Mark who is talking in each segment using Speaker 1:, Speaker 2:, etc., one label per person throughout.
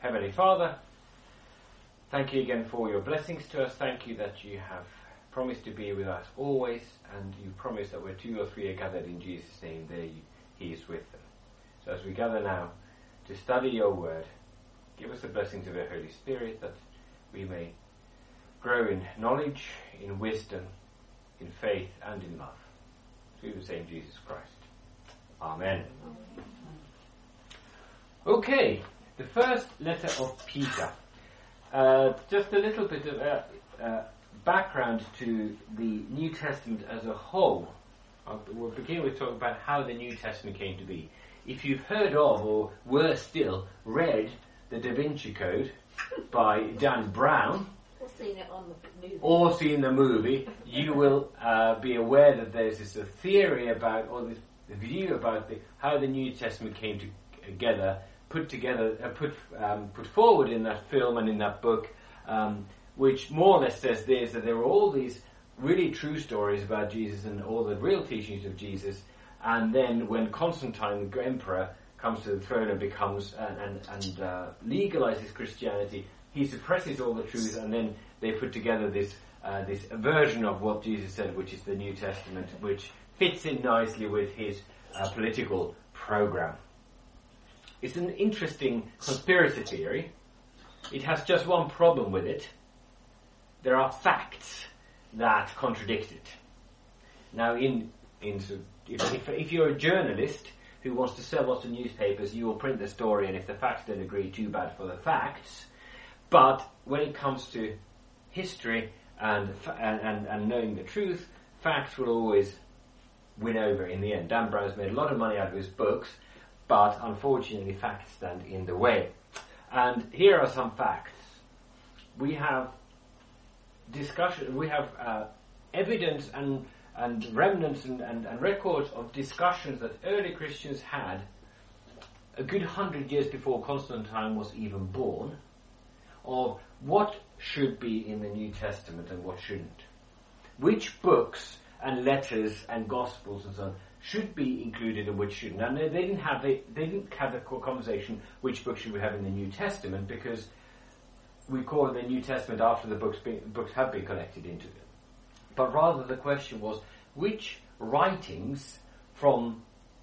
Speaker 1: Heavenly Father, thank you again for your blessings to us. Thank you that you have promised to be with us always, and you promise that where 2 or 3 are gathered in Jesus' name, there he is with them. So as we gather now to study your word, give us the blessings of the Holy Spirit that we may grow in knowledge, in wisdom, in faith and in love. Through the same Jesus Christ. Amen. Okay, the first letter of Peter. Just a little bit of background to the New Testament as a whole. We'll begin with talking about how the New Testament came to be. If you've heard of, or worse still, read the Da Vinci Code by Dan Brown,
Speaker 2: or seen it on the movie,
Speaker 1: or seen the movie, you will be aware that there's this theory about, or this view about how the New Testament came together, put forward in that film and in that book, which more or less says that there were all these really true stories about Jesus and all the real teachings of Jesus, and then when Constantine, the emperor, comes to the throne and becomes and legalizes Christianity, he suppresses all the truth, and then they put together this version of what Jesus said, which is the New Testament, which fits in nicely with his political program. It's an interesting conspiracy theory. It has just one problem with it. There are facts that contradict it. Now, if you're a journalist who wants to sell lots of newspapers, you will print the story, and if the facts don't agree, too bad for the facts. But when it comes to history and knowing the truth, facts will always win over in the end. Dan Brown's made a lot of money out of his books, but unfortunately facts stand in the way. And here are some facts. We have discussion. We have evidence and remnants and records of discussions that early Christians had a good 100 years before Constantine was even born, of what should be in the New Testament and what shouldn't. Which books and letters and Gospels and so on should be included and which shouldn't. And they didn't have the conversation which books should we have in the New Testament, because we call it the New Testament after the books have been collected into it. But rather the question was, which writings all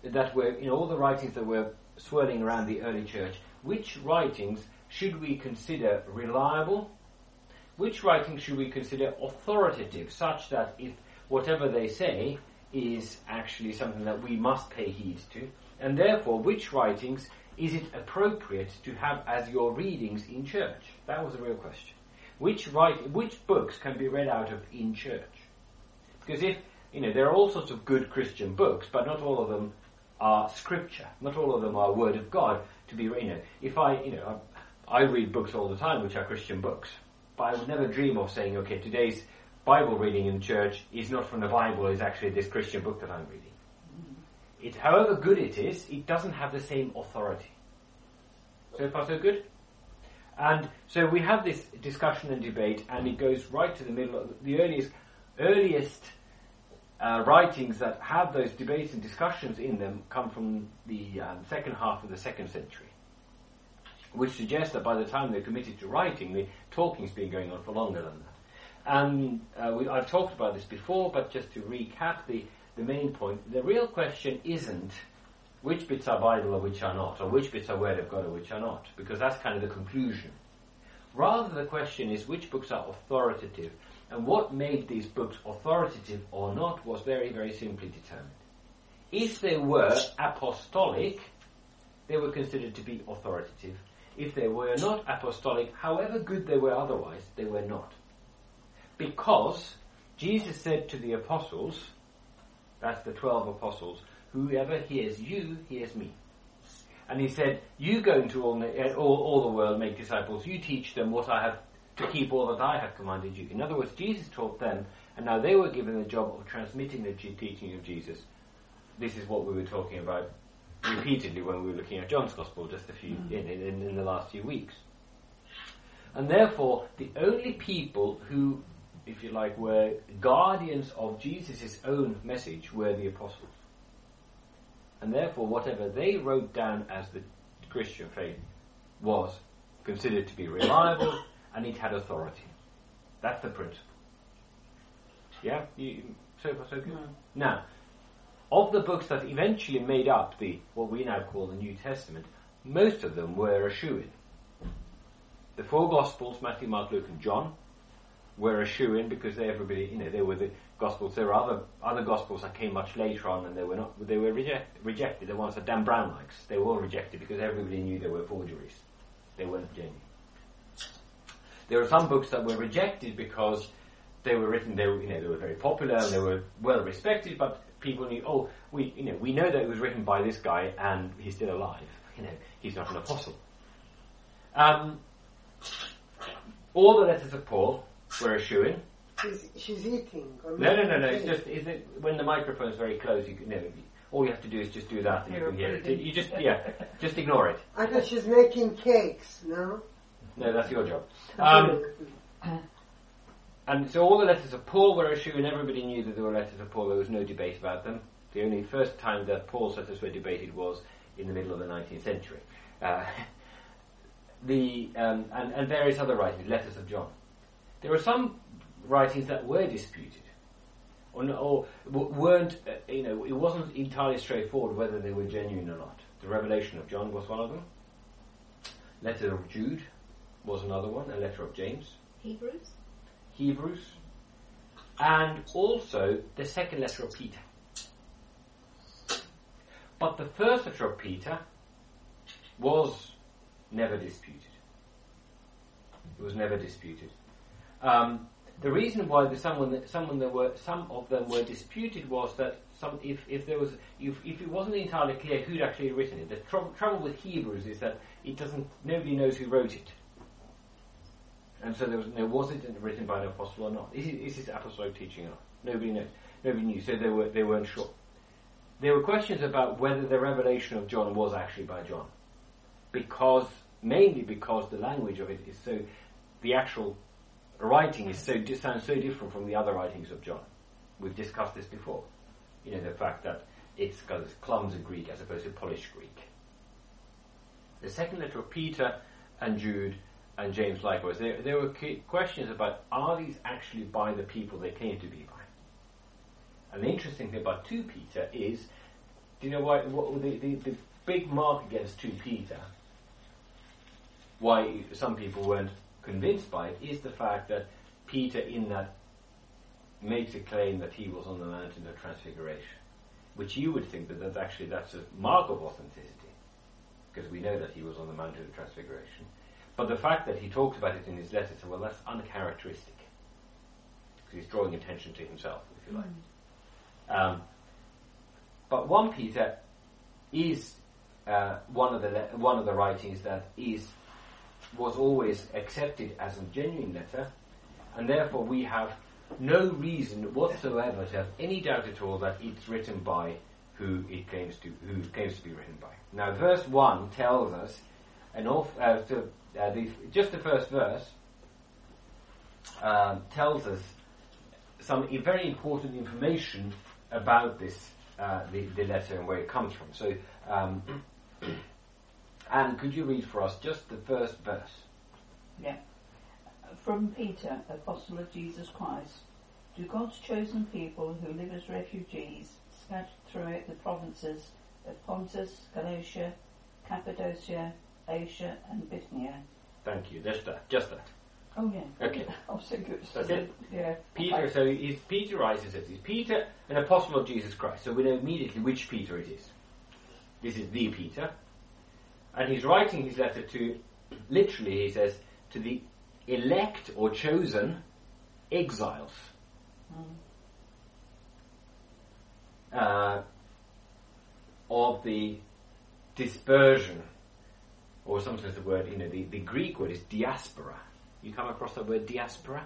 Speaker 1: the writings that were swirling around the early church, which writings should we consider reliable? Which writings should we consider authoritative, such that if whatever they say is actually something that we must pay heed to? And therefore, which writings is it appropriate to have as your readings in church? That was the real question. Which books can be read out of in church? Because there are all sorts of good Christian books, but not all of them are scripture. Not all of them are word of God to be, if I read books all the time which are Christian books, but I would never dream of saying, okay, today's Bible reading in church is not from the Bible, it's actually this Christian book that I'm reading. However good it is, it doesn't have the same authority. So far so good? And so we have this discussion and debate, and it goes right to the middle of the earliest writings that have those debates and discussions in them come from the second half of the 2nd century, which suggests that by the time they're committed to writing, the talking's been going on for longer than that. And I've talked about this before, but just to recap the main point, the real question isn't which bits are Bible or which are not, or which bits are Word of God or which are not, because that's kind of the conclusion. Rather, the question is which books are authoritative, and what made these books authoritative or not was very, very simply determined. If they were apostolic, they were considered to be authoritative. If they were not apostolic, however good they were otherwise, they were not. Because Jesus said to the apostles, that's the 12 apostles, whoever hears you, hears me. And he said, you go into all the world, make disciples, you teach them what I have to keep all that I have commanded you. In other words, Jesus taught them, and now they were given the job of transmitting the teaching of Jesus. This is what we were talking about repeatedly when we were looking at John's Gospel just a few in the last few weeks. And therefore, the only people who, if you like, were guardians of Jesus' own message were the apostles. And therefore, whatever they wrote down as the Christian faith was considered to be reliable, and it had authority. That's the principle. Yeah? So far so good?
Speaker 3: Mm.
Speaker 1: Now, of the books that eventually made up what we now call the New Testament, most of them were a shoo-in. The four Gospels, Matthew, Mark, Luke and John, were a shoo-in because they were the Gospels. There were other Gospels that came much later on, and they were rejected. The ones that Dan Brown likes, they were all rejected because everybody knew they were forgeries. They weren't genuine. There are some books that were rejected because they were written. They were very popular and they were well respected, but people knew. We know that it was written by this guy and he's still alive. He's not an apostle. All the letters of Paul were a shoo-in.
Speaker 3: She's eating.
Speaker 1: No. It's just when the microphone's very close, all you have to do is just do that and you can hear it. You just ignore it.
Speaker 3: I thought she's making cakes. No.
Speaker 1: No, that's your job. And so all the letters of Paul were a shoo-in. Everybody knew that there were letters of Paul. There was no debate about them. The only first time that Paul's letters were debated was in the middle of the 19th century. And various other writings, letters of John. There were some writings that were disputed, or weren't. It wasn't entirely straightforward whether they were genuine or not. The Revelation of John was one of them. Letter of Jude was another one. A letter of James. Hebrews, and also the second letter of Peter. But the first letter of Peter was never disputed. It was never disputed. The reason why some of them were disputed was that if it wasn't entirely clear who'd actually written it. The trouble with Hebrews is that nobody knows who wrote it. And so was it written by an apostle or not? Is this apostolic teaching or not? Nobody knows. Nobody knew, so they weren't sure. There were questions about whether the revelation of John was actually by John, mainly because the language of it is so, the actual writing sounds so different from the other writings of John. We've discussed this before. The fact that it's got this clumsy Greek as opposed to polished Greek. The second letter of Peter and Jude and James likewise, there were questions about, are these actually by the people they claim to be by? And the interesting thing about 2 Peter is, do you know why? The big mark against 2 Peter, why some people weren't convinced by it, is the fact that Peter in that makes a claim that he was on the mountain of transfiguration, which you would think that's a mark of authenticity, because we know that he was on the mountain of transfiguration. But the fact that he talks about it in his letter, well, that's uncharacteristic, because he's drawing attention to himself, if you like. But 1 Peter is one of the writings that was always accepted as a genuine letter, and therefore we have no reason whatsoever to have any doubt at all that it's written by who claims to be written by. Now, verse 1 tells us just the first verse tells us some very important information about this, the letter and where it comes from. So, Anne, could you read for us just the first verse?
Speaker 4: Yeah. From Peter, apostle of Jesus Christ, to God's chosen people who live as refugees, scattered throughout the provinces of Pontus, Galatia, Cappadocia, Asia, and Bithynia.
Speaker 1: Thank you. Just that.
Speaker 4: Oh yeah.
Speaker 1: Okay.
Speaker 4: Oh, so good.
Speaker 1: That's it.
Speaker 4: Yeah.
Speaker 1: Peter.
Speaker 4: Okay.
Speaker 1: So Peter writes it. Is Peter an apostle of Jesus Christ? So we know immediately which Peter it is. This is the Peter, and he's writing his letter to. Literally, he says to the elect or chosen exiles. Of the dispersion, or sometimes the word, the Greek word is diaspora. You come across the word diaspora?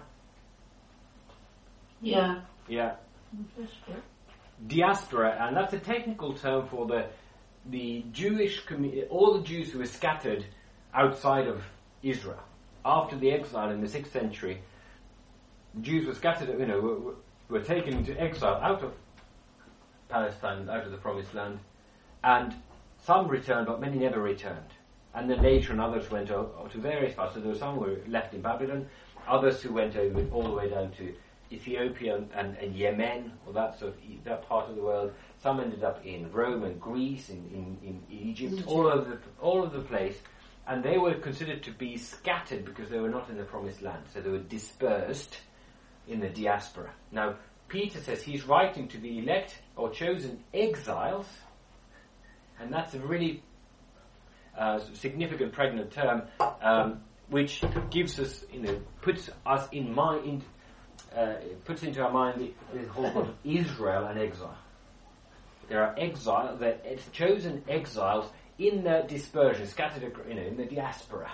Speaker 2: Yeah.
Speaker 1: Yeah. Diaspora, and that's a technical term for the Jewish community, all the Jews who were scattered outside of Israel. After the exile in the 6th century, Jews were scattered, were taken into exile out of Palestine, out of the Promised Land, and some returned, but many never returned. and then later on others went to various parts. So there were some who were left in Babylon, others who went over all the way down to Ethiopia and Yemen, or that part of the world. Some ended up in Rome and Greece, in Egypt, all over the place, and they were considered to be scattered because they were not in the promised land, so they were dispersed in the diaspora. Now, Peter says he's writing to the elect or chosen exiles, and that's a really significant pregnant term, which gives us, puts us in mind, puts into our mind the whole thought of Israel and exile. There are it's chosen exiles in their dispersion, scattered, in the diaspora.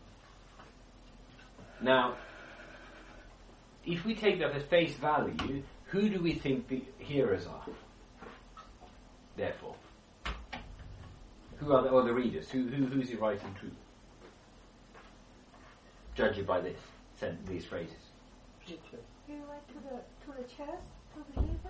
Speaker 1: Now, if we take that at face value, who do we think the hearers are? Therefore, who are the readers? Who's he writing to? Judging by these phrases.
Speaker 2: You went to the church, to the believer?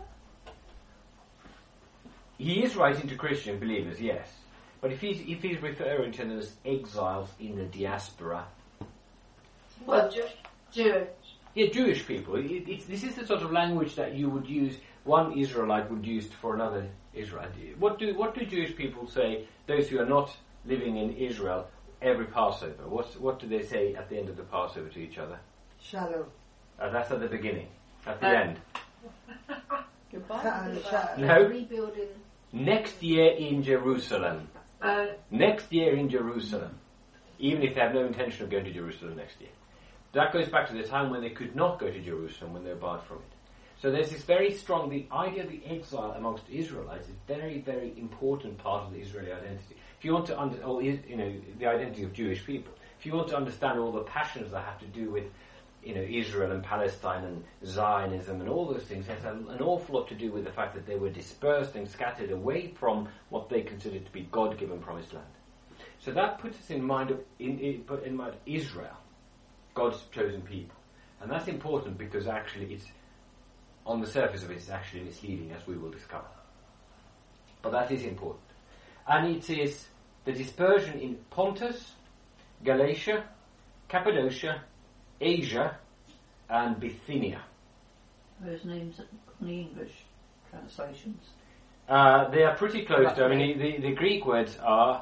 Speaker 1: He is writing to Christian believers, yes. But if he's referring to them as exiles in the diaspora,
Speaker 2: Well, Jewish.
Speaker 1: yeah, Jewish people. This is the sort of language that you would use. One Israelite would use for another Israelite. What do Jewish people say? Those who are not living in Israel every Passover. What do they say at the end of the Passover to each other?
Speaker 3: Shalom.
Speaker 1: That's at the beginning. At the end.
Speaker 2: Goodbye.
Speaker 1: No.
Speaker 2: Rebuilding.
Speaker 1: Next year in Jerusalem. Next year in Jerusalem. Even if they have no intention of going to Jerusalem next year. That goes back to the time when they could not go to Jerusalem, when they were barred from it. So there's this very strong, the idea of the exile amongst Israelites is very, very important part of the Israeli identity. If you want to the identity of Jewish people, if you want to understand all the passions that have to do with, Israel and Palestine and Zionism and all those things, has an awful lot to do with the fact that they were dispersed and scattered away from what they considered to be God-given promised land. So that puts us in mind of Israel, God's chosen people. And that's important because actually it's, on the surface of it, it's actually misleading, as we will discover. But that is important. And it is the dispersion in Pontus, Galatia, Cappadocia, Asia, and Bithynia.
Speaker 4: Those names in the English translations.
Speaker 1: They are pretty close to, the Greek words are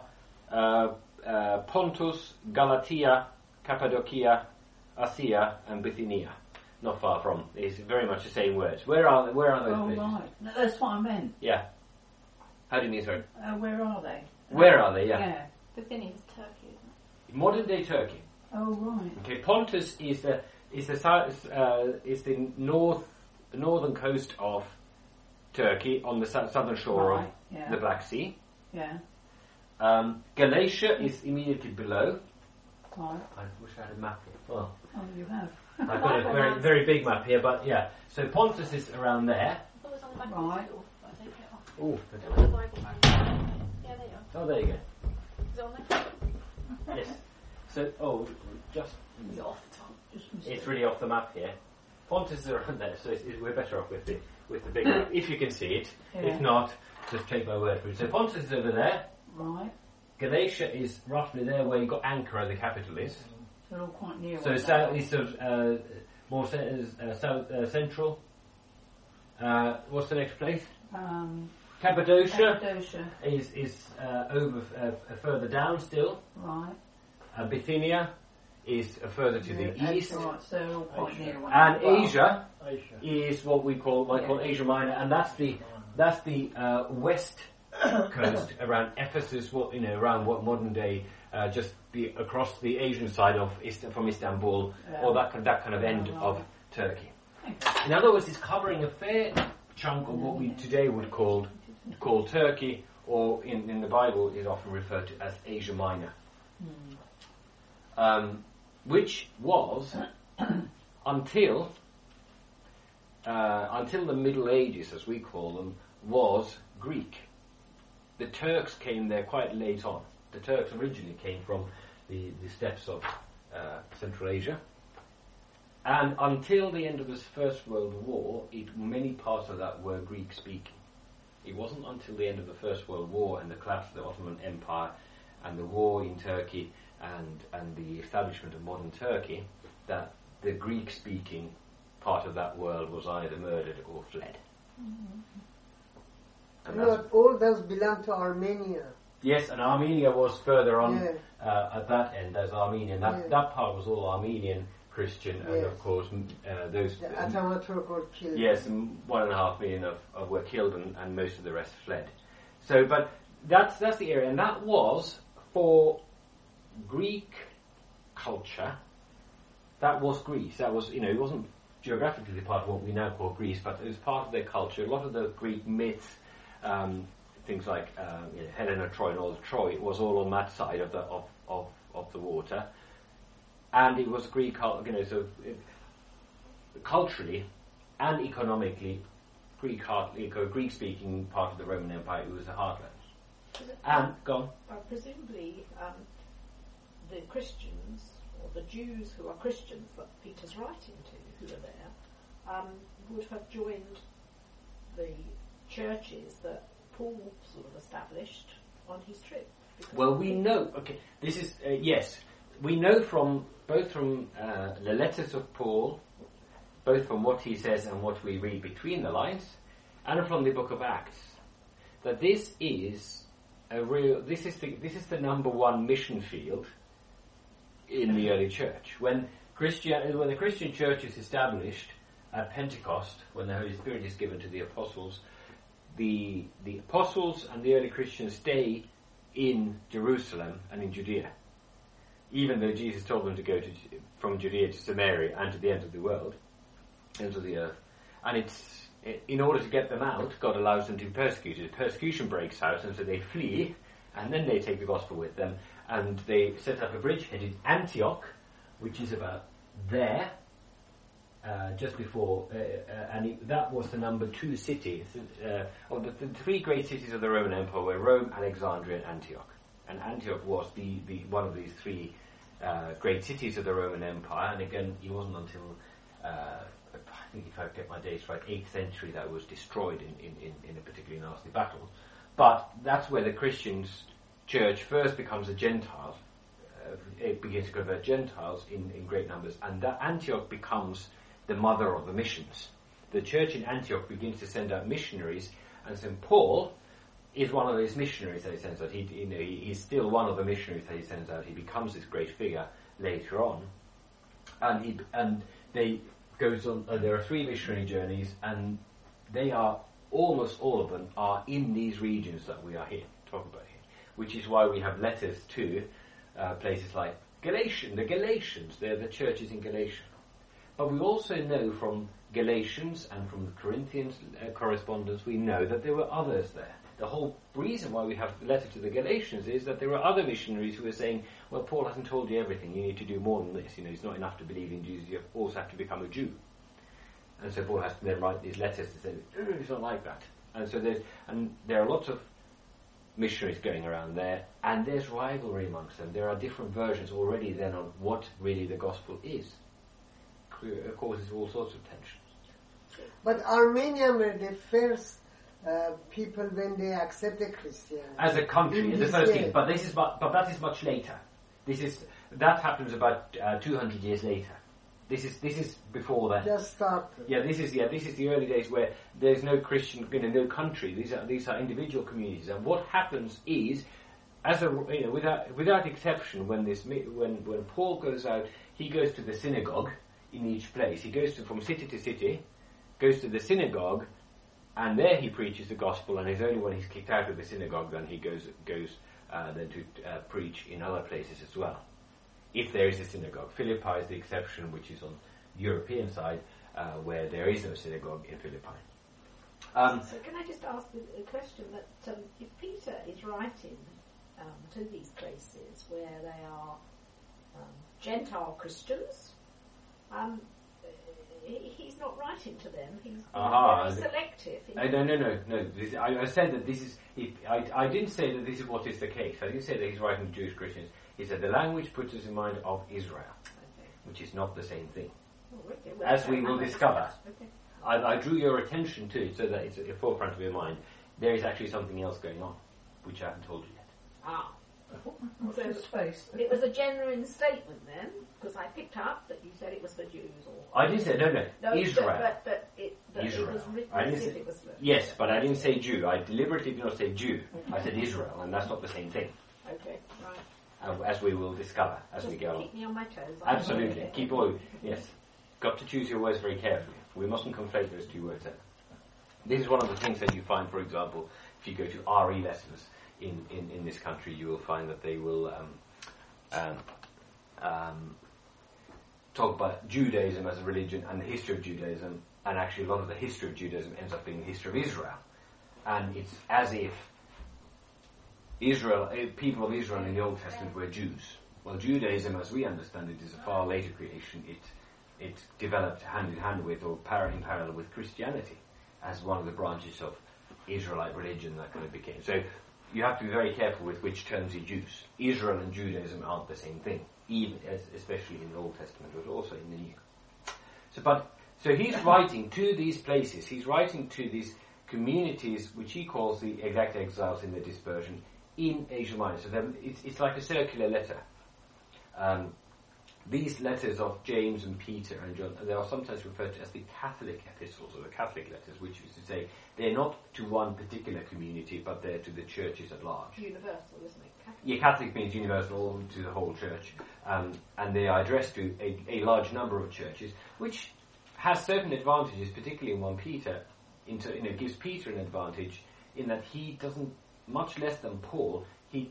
Speaker 1: Pontus, Galatia, Cappadocia, Asia, and Bithynia. Not far from. It's very much the same words. Where are those places?
Speaker 4: Right. No, that's what I meant.
Speaker 1: Yeah. How do you mean, sorry?
Speaker 4: Where are they?
Speaker 1: Where are they? Yeah.
Speaker 2: Bithynia is Turkey, isn't it?
Speaker 1: Modern day Turkey.
Speaker 4: Oh, right.
Speaker 1: Okay. Pontus is the northern coast of Turkey on the southern shore of the Black Sea.
Speaker 4: Yeah.
Speaker 1: Galatia is immediately below.
Speaker 4: Right.
Speaker 1: I wish I had a map here. Well,
Speaker 4: you have.
Speaker 1: I've got a very, very big map here, but yeah. So Pontus is around there.
Speaker 2: I thought it was on the back
Speaker 4: Right.
Speaker 2: of the door, but I take it off.
Speaker 1: Oh,
Speaker 2: There was a Bible man. Yeah, there you are.
Speaker 1: oh, there you go.
Speaker 2: Is it on there?
Speaker 1: Yes. So, just
Speaker 2: You're off the top.
Speaker 1: it's really off the map here. Pontus is around there, so we're better off with the big map if you can see it.
Speaker 4: Yeah.
Speaker 1: If not, just take my word for it. So Pontus is over there.
Speaker 4: Right.
Speaker 1: Galatia is roughly there where you got Ankara, the capital, is.
Speaker 4: They're all quite near.
Speaker 1: So east of more central. What's the next place? Cappadocia is over further down still.
Speaker 4: Right.
Speaker 1: Bithynia is further to the east.
Speaker 4: Right, so they're all quite near.
Speaker 1: And Asia is what we call Asia Minor, and that's the west coast around Ephesus, around what modern day just across the Asian side of from Istanbul, or that kind of end of Turkey. In other words, it's covering a fair chunk of what we today would call Turkey, or in the Bible is often referred to as Asia Minor, which was until the Middle Ages, as we call them, was Greek. The Turks came there quite late on. The Turks originally came from the steppes of Central Asia. And until the end of the First World War, many parts of that were Greek-speaking. It wasn't until the end of the First World War and the collapse of the Ottoman Empire and the war in Turkey and the establishment of modern Turkey, that the Greek-speaking part of that world was either murdered or fled. And
Speaker 3: No, all those belong to Armenia.
Speaker 1: yes, and Armenia was further on
Speaker 3: Yeah.
Speaker 1: at that end as Armenian. That part was all Armenian Christian, and
Speaker 3: Yes.
Speaker 1: of course those.
Speaker 3: The Ataturk were killed.
Speaker 1: Yes, and 1.5 million of were killed, and most of the rest fled. So, but that's the area, and that was for Greek culture. That was Greece. That was, it wasn't geographically part of what we now call Greece, but it was part of their culture. A lot of the Greek myths, things like Helena, Troy, and all of Troy, it was all on that side of the water, and it was Greek, culturally and economically, Greek-speaking part of the Roman Empire. It was the heartland. And gone.
Speaker 5: Presumably, the Christians, or the Jews who are Christians that Peter's writing to, who are there, would have joined the churches that Paul sort of established on his trip.
Speaker 1: Well, we know. Okay, this is yes. We know from both from the letters of Paul, both from what he says and what we read between the lines, and from the Book of Acts, that this is a real. This is the number one mission field in the early church. When the Christian church is established at Pentecost, when the Holy Spirit is given to the apostles, the apostles and the early Christians stay in Jerusalem and in Judea, even though Jesus told them to go from Judea to Samaria and to the end of the world, end of the earth. And in order to get them out, God allows them to be persecuted. Persecution breaks out, and so they flee, and then they take the gospel with them, and they set up a bridge headed Antioch, which is about there, just before, that was the number 2 city. Of the 3 great cities of the Roman Empire were Rome, Alexandria, and Antioch. And Antioch was the one of these 3 great cities of the Roman Empire. And again, it wasn't until I think, if I get my dates right, 8th century that was destroyed in a particularly nasty battle. But that's where the Christian church first becomes a Gentile. It begins to convert Gentiles in great numbers, and that Antioch becomes the mother of the missions. The church in Antioch begins to send out missionaries, and St. Paul is one of those missionaries that he sends out. He's still one of the missionaries that he sends out. He becomes this great figure later on, and they goes on. There are 3 missionary journeys, and they are almost all of them are in these regions that we are here talking about here, which is why we have letters to places like the Galatians. They're the churches in Galatia. But we also know from Galatians and from the Corinthians correspondence, we know that there were others there. The whole reason why we have the letter to the Galatians is that there were other missionaries who were saying, well, Paul hasn't told you everything, you need to do more than this. It's not enough to believe in Jesus, you also have to become a Jew. And so Paul has to then write these letters to say, it's not like that. And so there are lots of missionaries going around there, and there's rivalry amongst them. There are different versions already then on what really the gospel is. It causes all sorts of tensions.
Speaker 3: But Armenians were the first people when they accepted Christianity.
Speaker 1: As a country, the first thing, but that is much later. That happens about 200 years later. This is before that.
Speaker 3: Just started.
Speaker 1: This is the early days where there's no Christian, no country. These are individual communities, and what happens is, without exception, when Paul goes out, he goes to the synagogue in each place. He goes from city to city, goes to the synagogue, and there he preaches the gospel. And it's only when he's kicked out of the synagogue then he goes then to preach in other places as well, if there is a synagogue. Philippi is the exception, which is on the European side, where there is no synagogue in Philippi.
Speaker 5: So can I just ask a question that if Peter is writing to these places where they are Gentile Christians, he's not writing to them. He's very selective.
Speaker 1: No. I said that this is. I didn't say that this is what is the case. I didn't say that he's writing to Jewish Christians. He said the language puts us in mind of Israel, which is not the same thing, as we will discover.
Speaker 5: Okay.
Speaker 1: I drew your attention to it so that it's at the forefront of your mind. There is actually something else going on, which I haven't told you yet.
Speaker 4: What's his face?
Speaker 5: It was a genuine statement then, because I picked up that you said it was for Jews or...
Speaker 1: I didn't say, no, Israel.
Speaker 5: But it
Speaker 1: Israel.
Speaker 5: was written
Speaker 1: I didn't
Speaker 5: as if
Speaker 1: say-
Speaker 5: it was for...
Speaker 1: Yes, but I didn't say Jew. I deliberately did not say Jew. I said Israel, and that's not the same thing,
Speaker 5: Okay, right.
Speaker 1: as we will discover as we
Speaker 5: Just
Speaker 1: go on.
Speaker 5: keep me on my toes.
Speaker 1: Absolutely. Keep all, yes. Got to choose your words very carefully. We mustn't conflate those two words ever. This is one of the things that you find, for example, if you go to RE lessons in this country, you will find that they will talk about Judaism as a religion and the history of Judaism, and actually a lot of the history of Judaism ends up being the history of Israel. And it's as if people of Israel in the Old Testament were Jews. Well, Judaism, as we understand it, is a far later creation. It developed hand in hand with, or in parallel with, Christianity as one of the branches of Israelite religion that kind of became. So you have to be very careful with which terms you use. Israel and Judaism aren't the same thing, especially in the Old Testament, but also in the New. So he's writing to these places. He's writing to these communities, which he calls the elect exiles in the dispersion in Asia Minor. So it's like a circular letter. These letters of James and Peter and John, they are sometimes referred to as the Catholic epistles or the Catholic letters, which is to say they're not to one particular community, but they're to the churches at large.
Speaker 5: Universal, isn't it? Catholic.
Speaker 1: Yeah, Catholic means universal, to the whole church, and they are addressed to a large number of churches, which has certain advantages, particularly in 1 Peter. It gives Peter an advantage in that he doesn't, much less than Paul, he's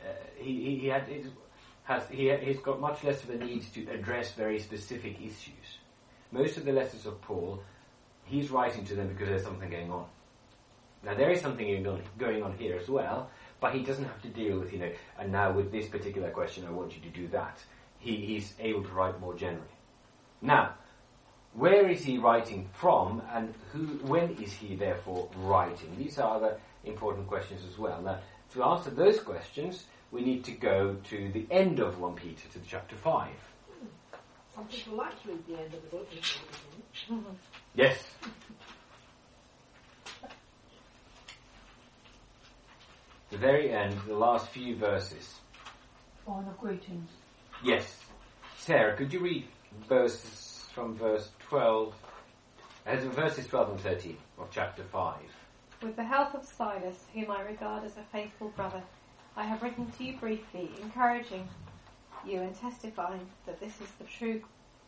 Speaker 1: got much less of a need to address very specific issues. Most of the letters of Paul, he's writing to them because there's something going on. Now there is something going on here as well, but he doesn't have to deal with, and now with this particular question I want you to do that. He's able to write more generally. Now, where is he writing from, and when is he therefore writing? These are other important questions as well. Now, to answer those questions, we need to go to the end of 1 Peter, to chapter 5.
Speaker 5: Some people like to read the end of the book.
Speaker 1: Yes. The very end, the last few verses.
Speaker 4: Final greetings.
Speaker 1: Yes. Sarah, could you read verses from verses 12 and 13 of chapter 5?
Speaker 2: With the help of Silas, whom I regard as a faithful brother, I have written to you briefly, encouraging you and testifying that this is the true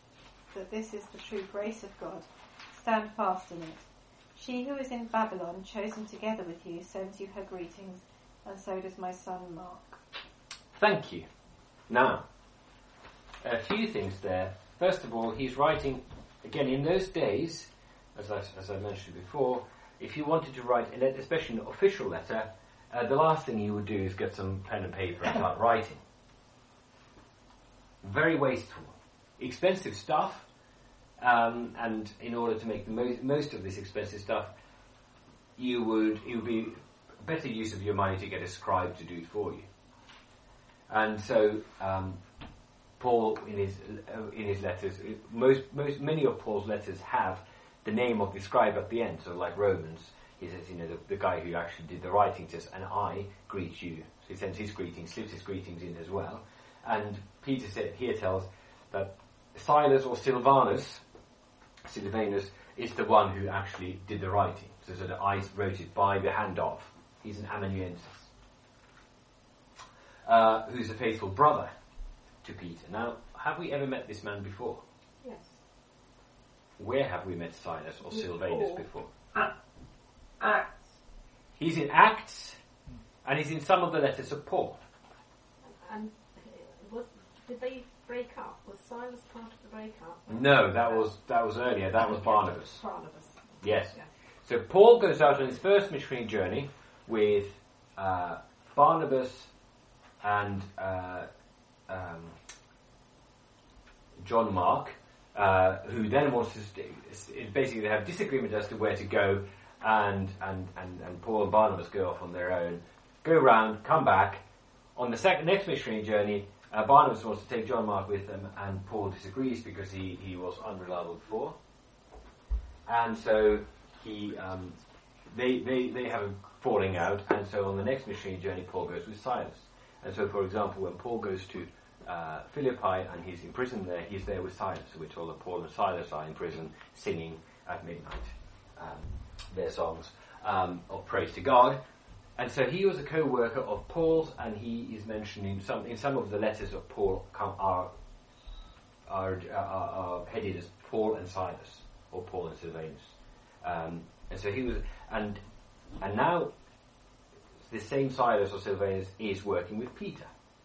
Speaker 2: grace of God. Stand fast in it. She who is in Babylon, chosen together with you, sends you her greetings, and so does my son Mark.
Speaker 1: Thank you. Now, a few things there. First of all, he's writing, again, in those days, as I mentioned before, if you wanted to write, especially an official letter, the last thing you would do is get some pen and paper and start writing. Very wasteful. Expensive stuff, and in order to make the most of this expensive stuff, it would be better use of your money to get a scribe to do it for you. And so, Paul, in his letters, many of Paul's letters have the name of the scribe at the end. So, like Romans, he says, the guy who actually did the writing says, "And I greet you." So he sends his greetings, slips his greetings in as well. And Peter here tells that Silas or Silvanus is the one who actually did the writing. So that I wrote it by the hand of. He's an amanuensis, who's a faithful brother to Peter. Now, have we ever met this man before?
Speaker 5: Yes.
Speaker 1: Where have we met Silas or Silvanus before?
Speaker 5: Acts.
Speaker 1: He's in Acts, and he's in some of the letters of Paul.
Speaker 5: And did they break up? Was Silas part of the breakup?
Speaker 1: No, that was earlier. That was Barnabas.
Speaker 5: Barnabas.
Speaker 1: Yes.
Speaker 5: Yeah.
Speaker 1: So Paul goes out on his first missionary journey with Barnabas and John Mark, who then wants to basically they have disagreement as to where to go, and Paul and Barnabas go off on their own, go round, come back. On the next missionary journey, Barnabas wants to take John Mark with them, and Paul disagrees because he was unreliable before, and so they have a falling out, and so on the next missionary journey, Paul goes with Silas. And so, for example, when Paul goes to Philippi and he's in prison there, he's there with Silas. So we're told that Paul and Silas are in prison singing at midnight their songs of praise to God. And so he was a co-worker of Paul's, and he is mentioned in some of the letters of Paul are headed as Paul and Silas, or Paul and Silvanus. And so he was, and now the same Silas or Silvanus is working with Peter,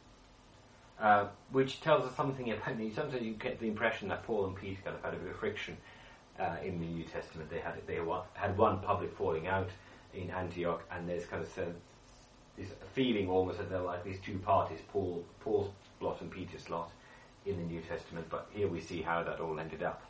Speaker 1: which tells us something about me. Sometimes you get the impression that Paul and Peter kind of had a bit of friction in the New Testament. They had one public falling out in Antioch, and there's kind of this feeling almost that they're like these two parties, Paul's lot and Peter's lot in the New Testament. But here we see how that all ended up.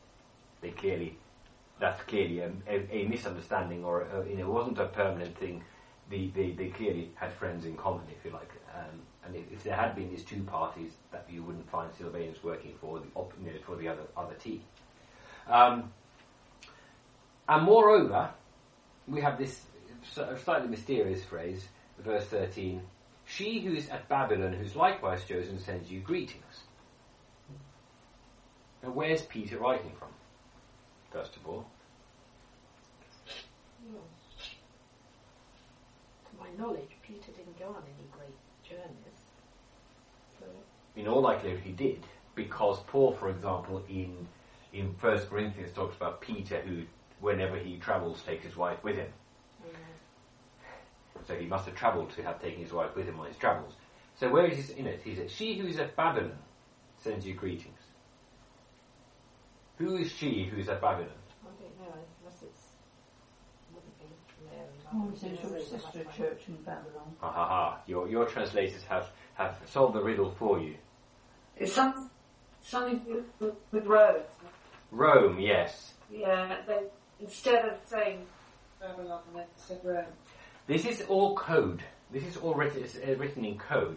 Speaker 1: That's clearly a misunderstanding, or it wasn't a permanent thing. They clearly had friends in common, if you like. And if there had been these two parties, that you wouldn't find Silvanus working for the other team. And moreover, we have this slightly mysterious phrase, verse 13, "She who is at Babylon, who's likewise chosen, sends you greetings." Now, where's Peter writing from, first of all?
Speaker 5: Well, to my knowledge, Peter didn't go on any great journeys. So,
Speaker 1: In all likelihood he did, because Paul, for example, in 1 Corinthians talks about Peter who, whenever he travels, takes his wife with him. So he must have travelled to have taken his wife with him on his travels. So where is he in it? He said, "She who is at Babylon sends you greetings." Who is she who is at Babylon?
Speaker 5: I don't know, unless it's wouldn't be there.
Speaker 4: Oh, it says your sister church in Babylon.
Speaker 1: Ha ha ha. Your translators have solved the riddle for you.
Speaker 6: It's something with Rome.
Speaker 1: Rome, yes.
Speaker 6: Yeah, they, instead of saying Babylon, they said Rome.
Speaker 1: This is all code. This is all written in code.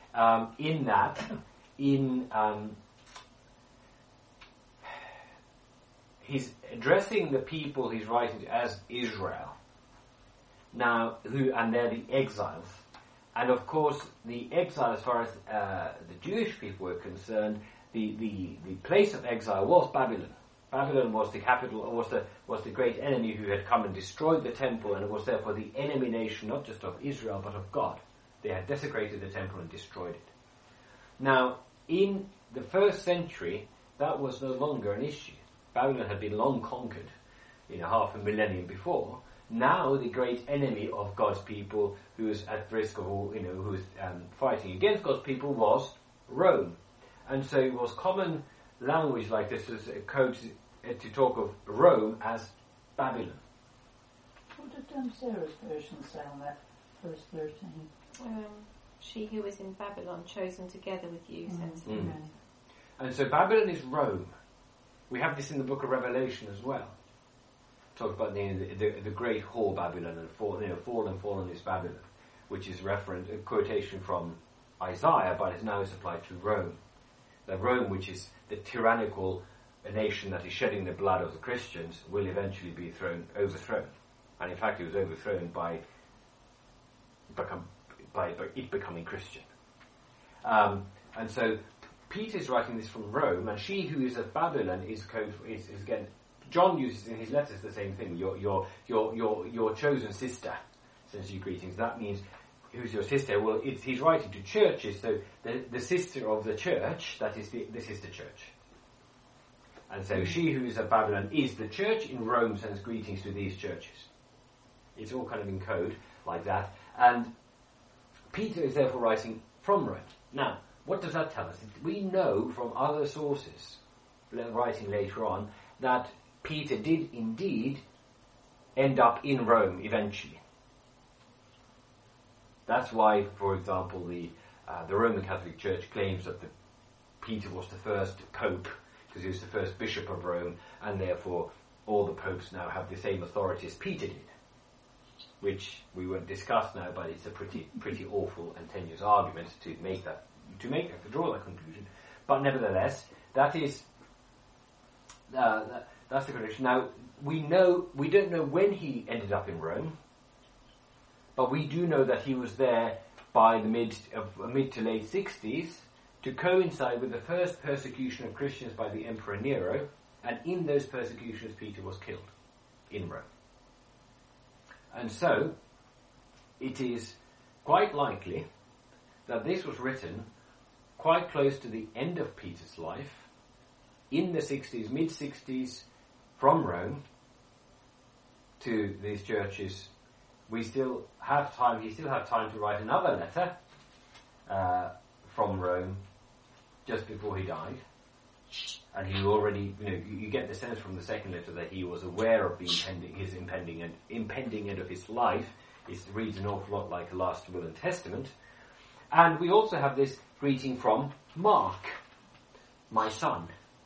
Speaker 1: He's addressing the people he's writing to as Israel. Now, and they're the exiles. And of course, the exile, as far as the Jewish people were concerned, the place of exile was Babylon. Babylon was the capital, was the great enemy who had come and destroyed the temple, and it was therefore the enemy nation, not just of Israel, but of God. They had desecrated the temple and destroyed it. Now, in the first century, that was no longer an issue. Babylon had been long conquered, half a millennium before. Now, the great enemy of God's people, who was at risk of who was fighting against God's people, was Rome. And so it was common language like this as a code to talk of Rome as Babylon.
Speaker 4: What did Sarah's version say on that, verse 13?
Speaker 2: She who is in Babylon, chosen together with you, sends you.
Speaker 1: And so Babylon is Rome. We have this in the book of Revelation as well. Talk about the great whore Babylon and fallen is Babylon, which is a quotation from Isaiah, but is now applied to Rome. The Rome, which is the tyrannical nation that is shedding the blood of the Christians, will eventually be overthrown. And in fact, it was overthrown by it becoming Christian. And so Peter is writing this from Rome, and she who is at Babylon is again. John uses in his letters the same thing. Your chosen sister sends you greetings. That means who's your sister? Well, he's writing to churches, so the sister of the church, that is the sister church. And so she who is at Babylon is the church in Rome, sends greetings to these churches. It's all kind of in code like that. And Peter is therefore writing from Rome. Now, what does that tell us? We know from other sources, writing later on, that Peter did indeed end up in Rome eventually. That's why, for example, the Roman Catholic Church claims that Peter was the first pope, because he was the first bishop of Rome, and therefore all the popes now have the same authority as Peter did, which we won't discuss now, but it's a pretty awful and tenuous argument to draw that conclusion. But nevertheless, that's the conclusion. Now we don't know when he ended up in Rome, but we do know that he was there by the mid to late 60s to coincide with the first persecution of Christians by the Emperor Nero, and in those persecutions Peter was killed in Rome. And so it is quite likely that this was written quite close to the end of Peter's life, in the 60s, mid-60s, from Rome to these churches. We still have time, he still had time to write another letter from Rome just before he died. And he already, you get the sense from the second letter that he was aware of the impending end of his life. It reads an awful lot like a last will and testament. And we also have this greeting from Mark, my son.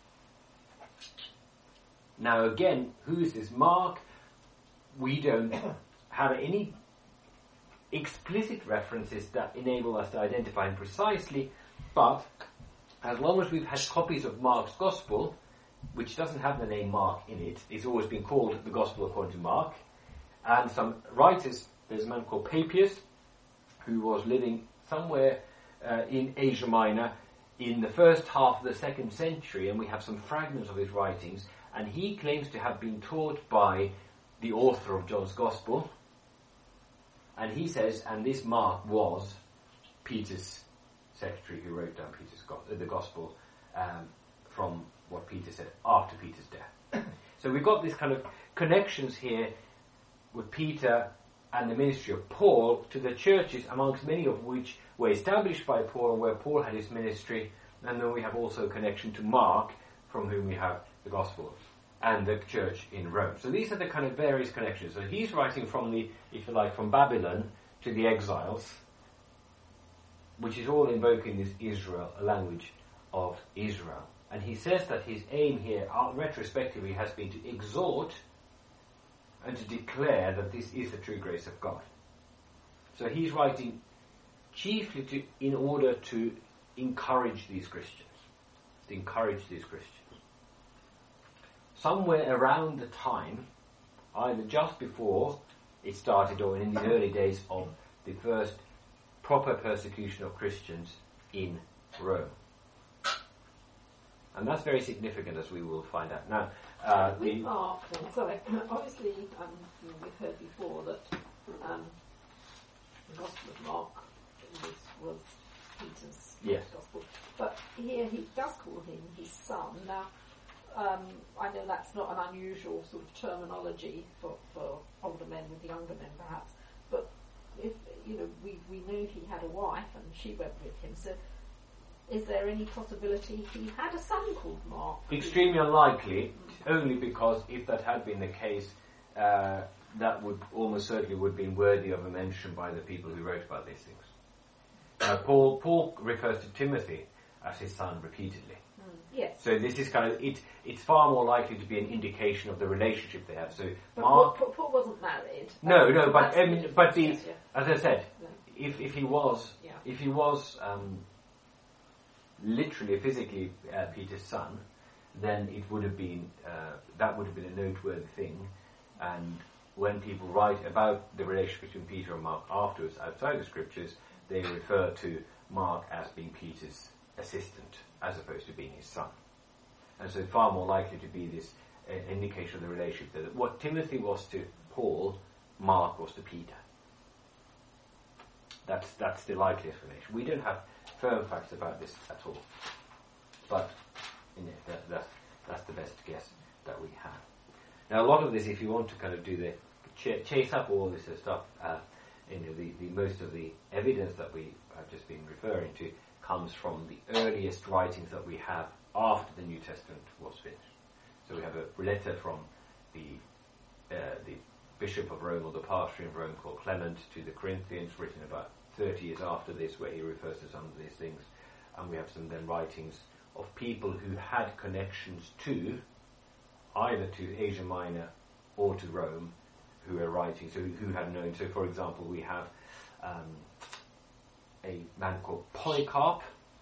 Speaker 1: Now again, who is this Mark? We don't have any explicit references that enable us to identify him precisely, but as long as we've had copies of Mark's Gospel, which doesn't have the name Mark in it, it's always been called the Gospel according to Mark, and some writers, there's a man called Papias, who was living somewhere in Asia Minor in the first half of the 2nd century, and we have some fragments of his writings, and he claims to have been taught by the author of John's Gospel, and he says, and this Mark was Peter's secretary who wrote down the Gospel from what Peter said after Peter's death. So we've got these kind of connections here with Peter and the ministry of Paul to the churches, amongst many of which were established by Paul and where Paul had his ministry, and then we have also a connection to Mark, from whom we have the Gospel, and the church in Rome. So these are the kind of various connections. So he's writing from the, if you like, from Babylon to the exiles, which is all invoking this Israel, a language of Israel. And he says that his aim here, retrospectively, has been to exhort and to declare that this is the true grace of God. So he's writing chiefly in order to encourage these Christians. Somewhere around the time, either just before it started or in the early days of the first proper persecution of Christians in Rome. And that's very significant, as we will find out. Now,
Speaker 5: with Mark, sorry, obviously we've heard before that the Gospel of Mark was Peter's Gospel. But here he does call him his son. Now, I know that's not an unusual sort of terminology for older men with younger men, perhaps. But if we knew he had a wife and she went with him. So, is there any possibility he had a son called Mark?
Speaker 1: Extremely unlikely, only because if that had been the case, that would almost certainly would have been worthy of a mention by the people who wrote about these things. Paul refers to Timothy as his son repeatedly.
Speaker 5: Yes.
Speaker 1: So this is kind of it's far more likely to be an indication of the relationship they have. So
Speaker 5: but
Speaker 1: Mark,
Speaker 5: Paul wasn't married.
Speaker 1: No, but as I said,
Speaker 5: No.
Speaker 1: if he was literally physically Peter's son, then it would have been that would have been a noteworthy thing. And when people write about the relationship between Peter and Mark afterwards, outside the scriptures, they refer to Mark as being Peter's assistant, as opposed to being his son. And so far more likely to be this indication of the relationship, that what Timothy was to Paul, Mark was to Peter. That's the likely explanation. We don't have firm facts about this at all, but that's the best guess that we have. Now, a lot of this, if you want to kind of do the chase up all this stuff, the most of the evidence that we have just been referring to comes from the earliest writings that we have after the New Testament was finished. So we have a letter from the Bishop of Rome, or the Patriarch of Rome, called Clement, to the Corinthians, written about 30 years after this, where he refers to some of these things. And we have some then writings of people who had connections to either to Asia Minor or to Rome, who were writing, so who had known. So, for example, we have a man called Polycarp,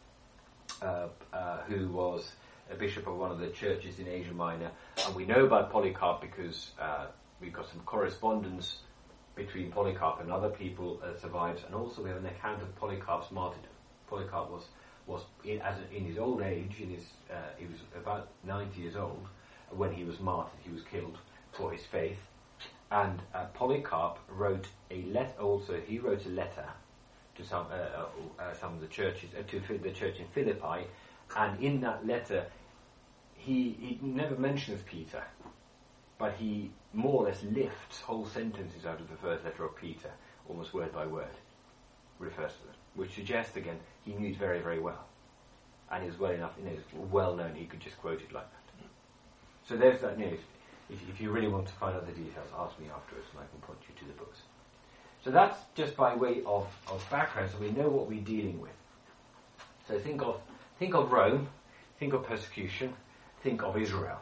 Speaker 1: who was a bishop of one of the churches in Asia Minor, and we know about Polycarp because we've got some correspondence between Polycarp and other people survives, and also we have an account of Polycarp's martyrdom. Polycarp was in his old age, he was about 90 years old when he was martyred. He was killed for his faith, and Polycarp wrote a letter. Also, he wrote a letter to some of the churches, to the church in Philippi, and in that letter, he never mentions Peter, but he more or less lifts whole sentences out of the first letter of Peter, almost word by word, refers to them, which suggests again he knew it very, very well, and he was well enough, well known. He could just quote it like that. So there's that. If you really want to find out the details, ask me afterwards, and I can point you to the books. So that's just by way of background, so we know what we're dealing with. So think of Rome, think of persecution, think of Israel,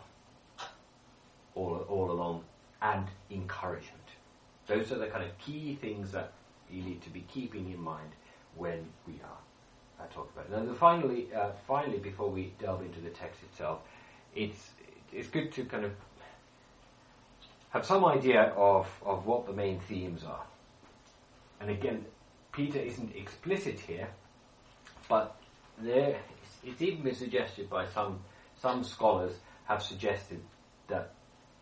Speaker 1: all along, and encouragement. Those are the kind of key things that you need to be keeping in mind when we are talking about it. Now, finally, before we delve into the text itself, it's good to kind of have some idea of what the main themes are. And again, Peter isn't explicit here, but it's even been suggested by some scholars have suggested that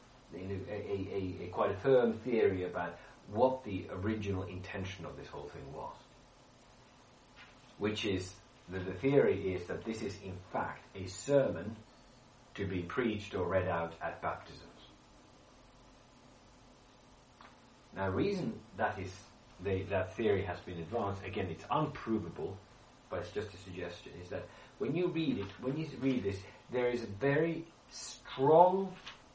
Speaker 1: a quite a firm theory about what the original intention of this whole thing was, which is that the theory is that this is in fact a sermon to be preached or read out at baptisms. Now, the reason that theory has been advanced, again, it's unprovable, but it's just a suggestion, is that when you read this, there is a very strong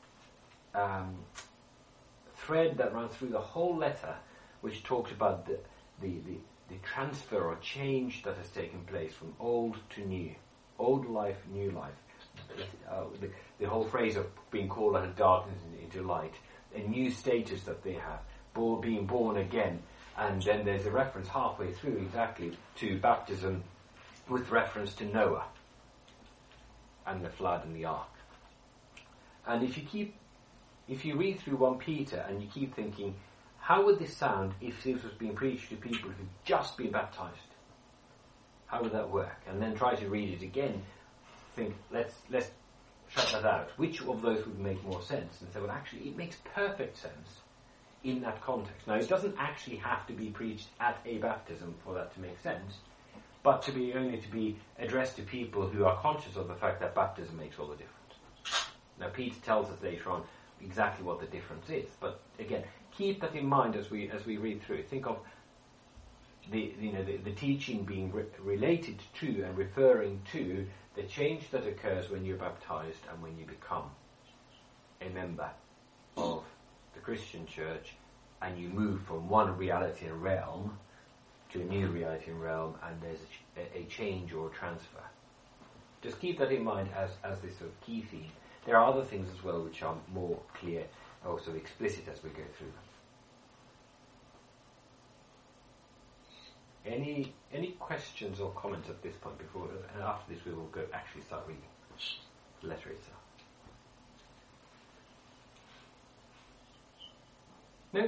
Speaker 1: thread that runs through the whole letter, which talks about the transfer or change that has taken place from old to new, old life, new life. The whole phrase of being called out of darkness into light, a new status that they have, being born again, and then there's a reference halfway through exactly to baptism with reference to Noah and the flood and the ark. And if you read through 1 Peter and you keep thinking, how would this sound if this was being preached to people who've just been baptized? How would that work? And then try to read it again. Think, let's shut that out. Which of those would make more sense? And say, well, actually, it makes perfect sense in that context. Now, it doesn't actually have to be preached at a baptism for that to make sense, but only to be addressed to people who are conscious of the fact that baptism makes all the difference. Now, Peter tells us later on exactly what the difference is, but again, keep that in mind as we read through it. Think of the teaching being related to and referring to the change that occurs when you're baptized and when you become a member of the Christian church, and you move from one reality and realm to a new reality and realm, and there's a change or a transfer. Just keep that in mind as this sort of key theme. There are other things as well which are more clear, also explicit as we go through them. Any questions or comments at this point before, and after this we will actually start reading the letter itself. No?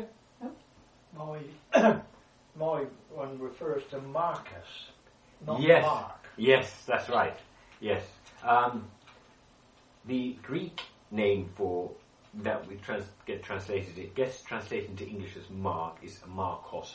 Speaker 7: My one refers to Marcus, not
Speaker 1: yes.
Speaker 7: Mark.
Speaker 1: Yes, that's right. Yes. The Greek name for that we gets translated into English as Mark is Marcos.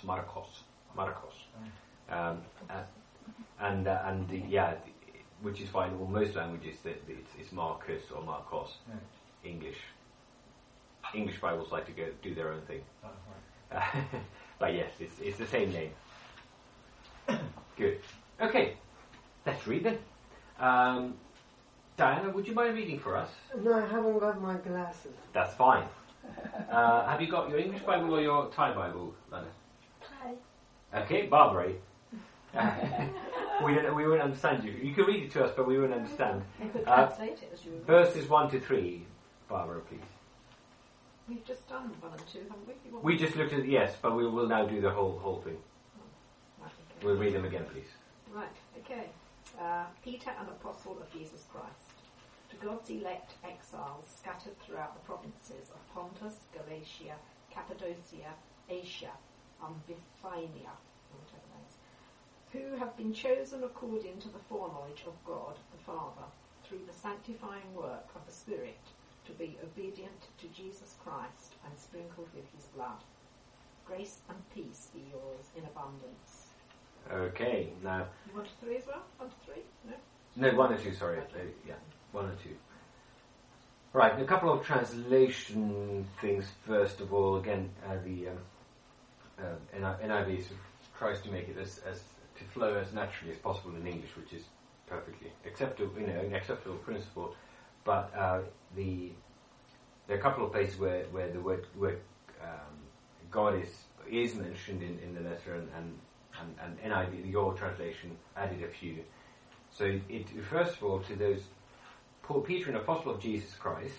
Speaker 1: Which is fine. Well, most languages it's Marcus or Marcos. Yeah. English Bibles like to do their own thing. Oh, right. But yes, it's the same name. Good. Okay, let's read then. Diana, would you mind reading for us?
Speaker 3: No, I haven't got my glasses.
Speaker 1: That's fine. Have you got your English Bible or your Thai Bible, Lana?
Speaker 2: Thai.
Speaker 1: Okay, Barbara. We wouldn't understand you. You can read it to us, but we wouldn't understand.
Speaker 5: You could translate it as you would.
Speaker 1: Verses 1 to 3, Barbara, please.
Speaker 5: We've just done 1 and 2, haven't we?
Speaker 1: We just looked at yes, but we will now do the whole thing.
Speaker 5: Oh, right, okay.
Speaker 1: We'll read them again, please.
Speaker 5: Right, okay. Peter, an apostle of Jesus Christ, to God's elect exiles scattered throughout the provinces of Pontus, Galatia, Cappadocia, Asia, and Bithynia, whatever that is, who have been chosen according to the foreknowledge of God the Father, through the sanctifying work of the Spirit, to be obedient to Jesus Christ and sprinkled with his blood. Grace and peace be yours in abundance.
Speaker 1: Okay, now...
Speaker 5: You want 3 as well? 1 to 3? No?
Speaker 1: No, 1 or 2, sorry. Yeah, 1 or 2. Right, a couple of translation things first of all. Again, the NIV tries to make it as to flow as naturally as possible in English, which is perfectly acceptable, an acceptable principle. But there are a couple of places where the word God is mentioned in the letter, and NIV, your translation, added a few. So it refers of all to those, Paul, Peter, an apostle of Jesus Christ,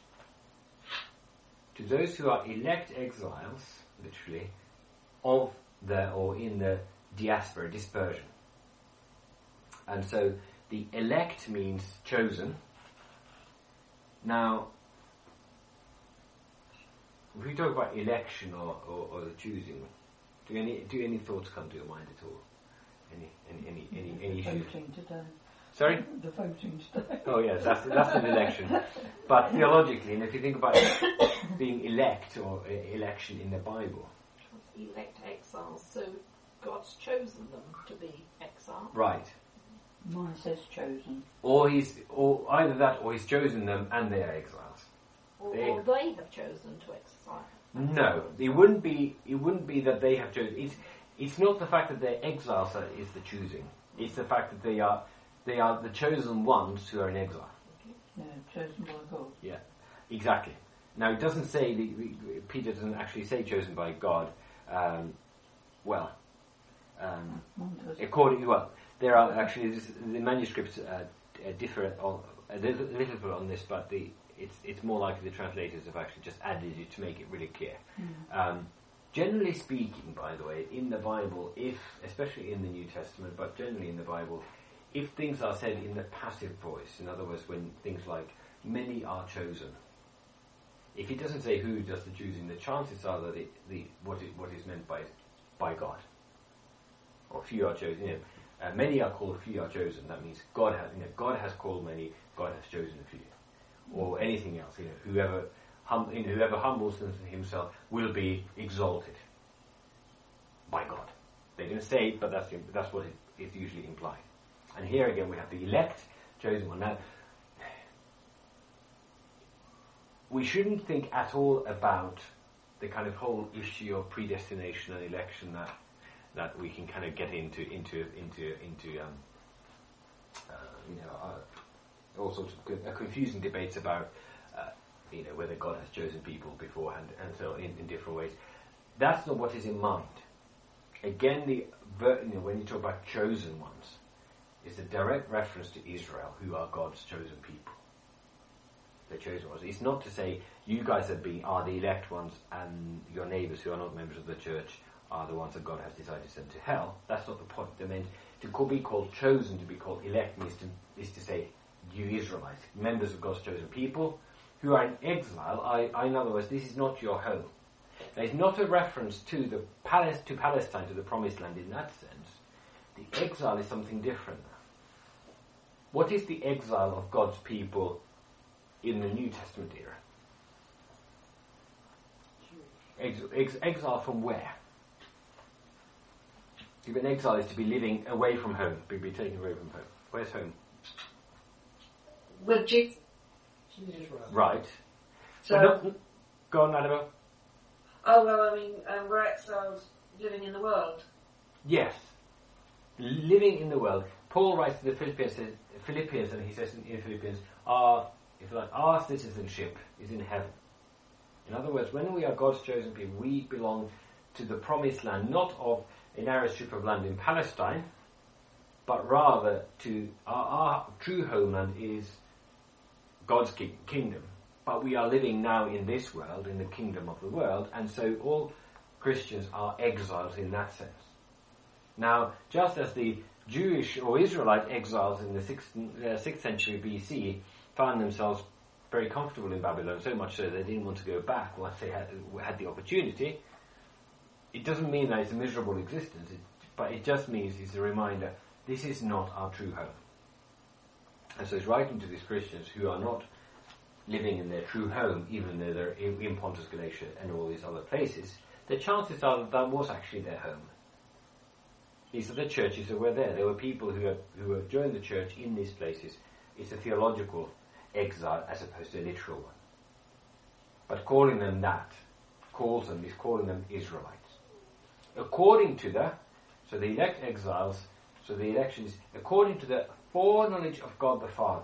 Speaker 1: to those who are elect exiles, literally, of the or in the diaspora, dispersion. And so the elect means chosen. Now, if we talk about election or the choosing, do any thoughts come to your mind at all? Any issues?
Speaker 4: Voting today.
Speaker 1: Sorry?
Speaker 4: The voting today.
Speaker 1: Oh yes, that's an election. But theologically, and if you think about being elect or election in the Bible,
Speaker 5: Elect exiles, so God's chosen them to be exiled.
Speaker 1: right?
Speaker 4: Mine says chosen.
Speaker 1: Or either that, or he's chosen them and they are exiles.
Speaker 5: Or they have chosen to exile.
Speaker 1: No, it wouldn't be that they have chosen. It's not the fact that they're exiles that is the choosing. It's the fact that they are the chosen ones who are in exile.
Speaker 4: Yeah, chosen by God.
Speaker 1: Yeah, exactly. Now it doesn't say Peter doesn't actually say chosen by God. There are actually the manuscripts differ a little bit on this, but it's more likely the translators have actually just added it to make it really clear. Generally speaking, by the way, in the Bible, especially in the New Testament, but generally in the Bible, if things are said in the passive voice, in other words, when things like many are chosen, if it doesn't say who does the choosing, the chances are that what is meant by God, or few are chosen. Many are called, few are chosen. That means God has called many, God has chosen a few, or anything else. Whoever humbles himself will be exalted by God. They didn't say it, but that's what it's usually implied. And here again we have the elect, chosen one. Now, we shouldn't think at all about the kind of whole issue of predestination and election that we can kind of get into all sorts of confusing debates about whether God has chosen people beforehand and so in different ways. That's not what is in mind. Again, when you talk about chosen ones, it's a direct reference to Israel, who are God's chosen people. The chosen ones. It's not to say you guys are the elect ones and your neighbours who are not members of the church are the ones that God has decided to send to hell. That's not the point. They meant to be called chosen, to be called elect, is to say you Israelites, members of God's chosen people who are in exile. In other words, this is not your home. There's not a reference to Palestine, to the promised land in that sense. The exile is something different. What is the exile of God's people in the New Testament era? Exile from where? To be an exile is to be living away from home, be taken away from home. Where's home?
Speaker 6: With Jesus.
Speaker 1: Right.
Speaker 6: So,
Speaker 1: go on, Annabelle.
Speaker 6: Oh, well, we're exiles living in the world.
Speaker 1: Yes. Living in the world. Paul writes to the Philippians, and he says in Philippians, our citizenship is in heaven. In other words, when we are God's chosen people, we belong to the promised land, not of a narrow strip of land in Palestine, but rather to our true homeland is God's kingdom. But we are living now in this world, in the kingdom of the world, and so all Christians are exiles in that sense. Now, just as the Jewish or Israelite exiles in the 6th century BC found themselves very comfortable in Babylon, so much so they didn't want to go back once they had the opportunity, it doesn't mean that it's a miserable existence, but it just means it's a reminder, this is not our true home. And so he's writing to these Christians who are not living in their true home, even though they're in Pontus, Galatia and all these other places, the chances are that that was actually their home. These are the churches that were there. There were people who have joined the church in these places. It's a theological exile as opposed to a literal one. But calling them that, is calling them Israelites. According to so the elect exiles, so the election is according to the foreknowledge of God the Father.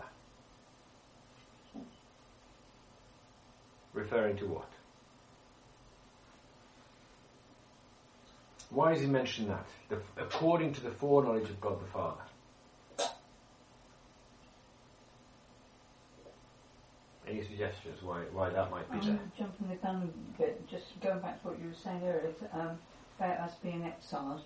Speaker 1: Referring to what? Why does he mention that? According to the foreknowledge of God the Father. Any suggestions why that might be there?
Speaker 4: Jumping the gun a bit, just going back to what you were saying earlier about us being exiled,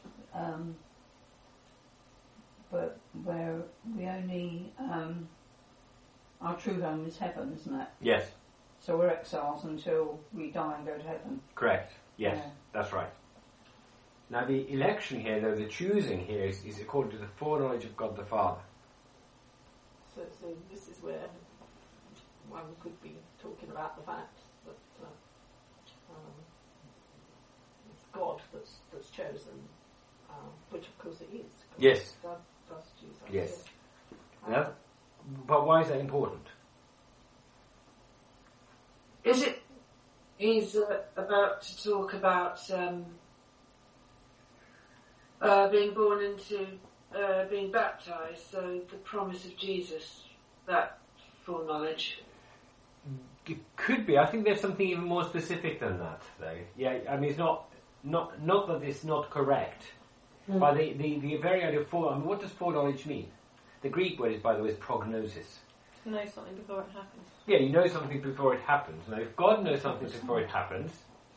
Speaker 4: but where we only our true home is heaven, isn't it?
Speaker 1: Yes.
Speaker 4: So we're exiles until we die and go to heaven.
Speaker 1: Correct. Yes,
Speaker 4: Yeah.
Speaker 1: That's right. Now the election here, though, the choosing here is according to the foreknowledge of God the Father.
Speaker 5: So this is where one could be talking about the fact that it's God that's chosen, which of course it is. God
Speaker 1: Yes.
Speaker 5: Does choose us.
Speaker 1: Yes. Yeah. But why is that important?
Speaker 6: Is it? He's about to talk about being born into being baptised. So the promise of Jesus, that foreknowledge.
Speaker 1: It could be. I think there's something even more specific than that, though. Yeah, I mean, it's not that it's not correct, but the very idea of foreknowledge. I mean, what does foreknowledge mean? The Greek word, by the way, is prognosis.
Speaker 2: To know something before it happens.
Speaker 1: Yeah, you know something before it happens. Now, if God knows something before it happens,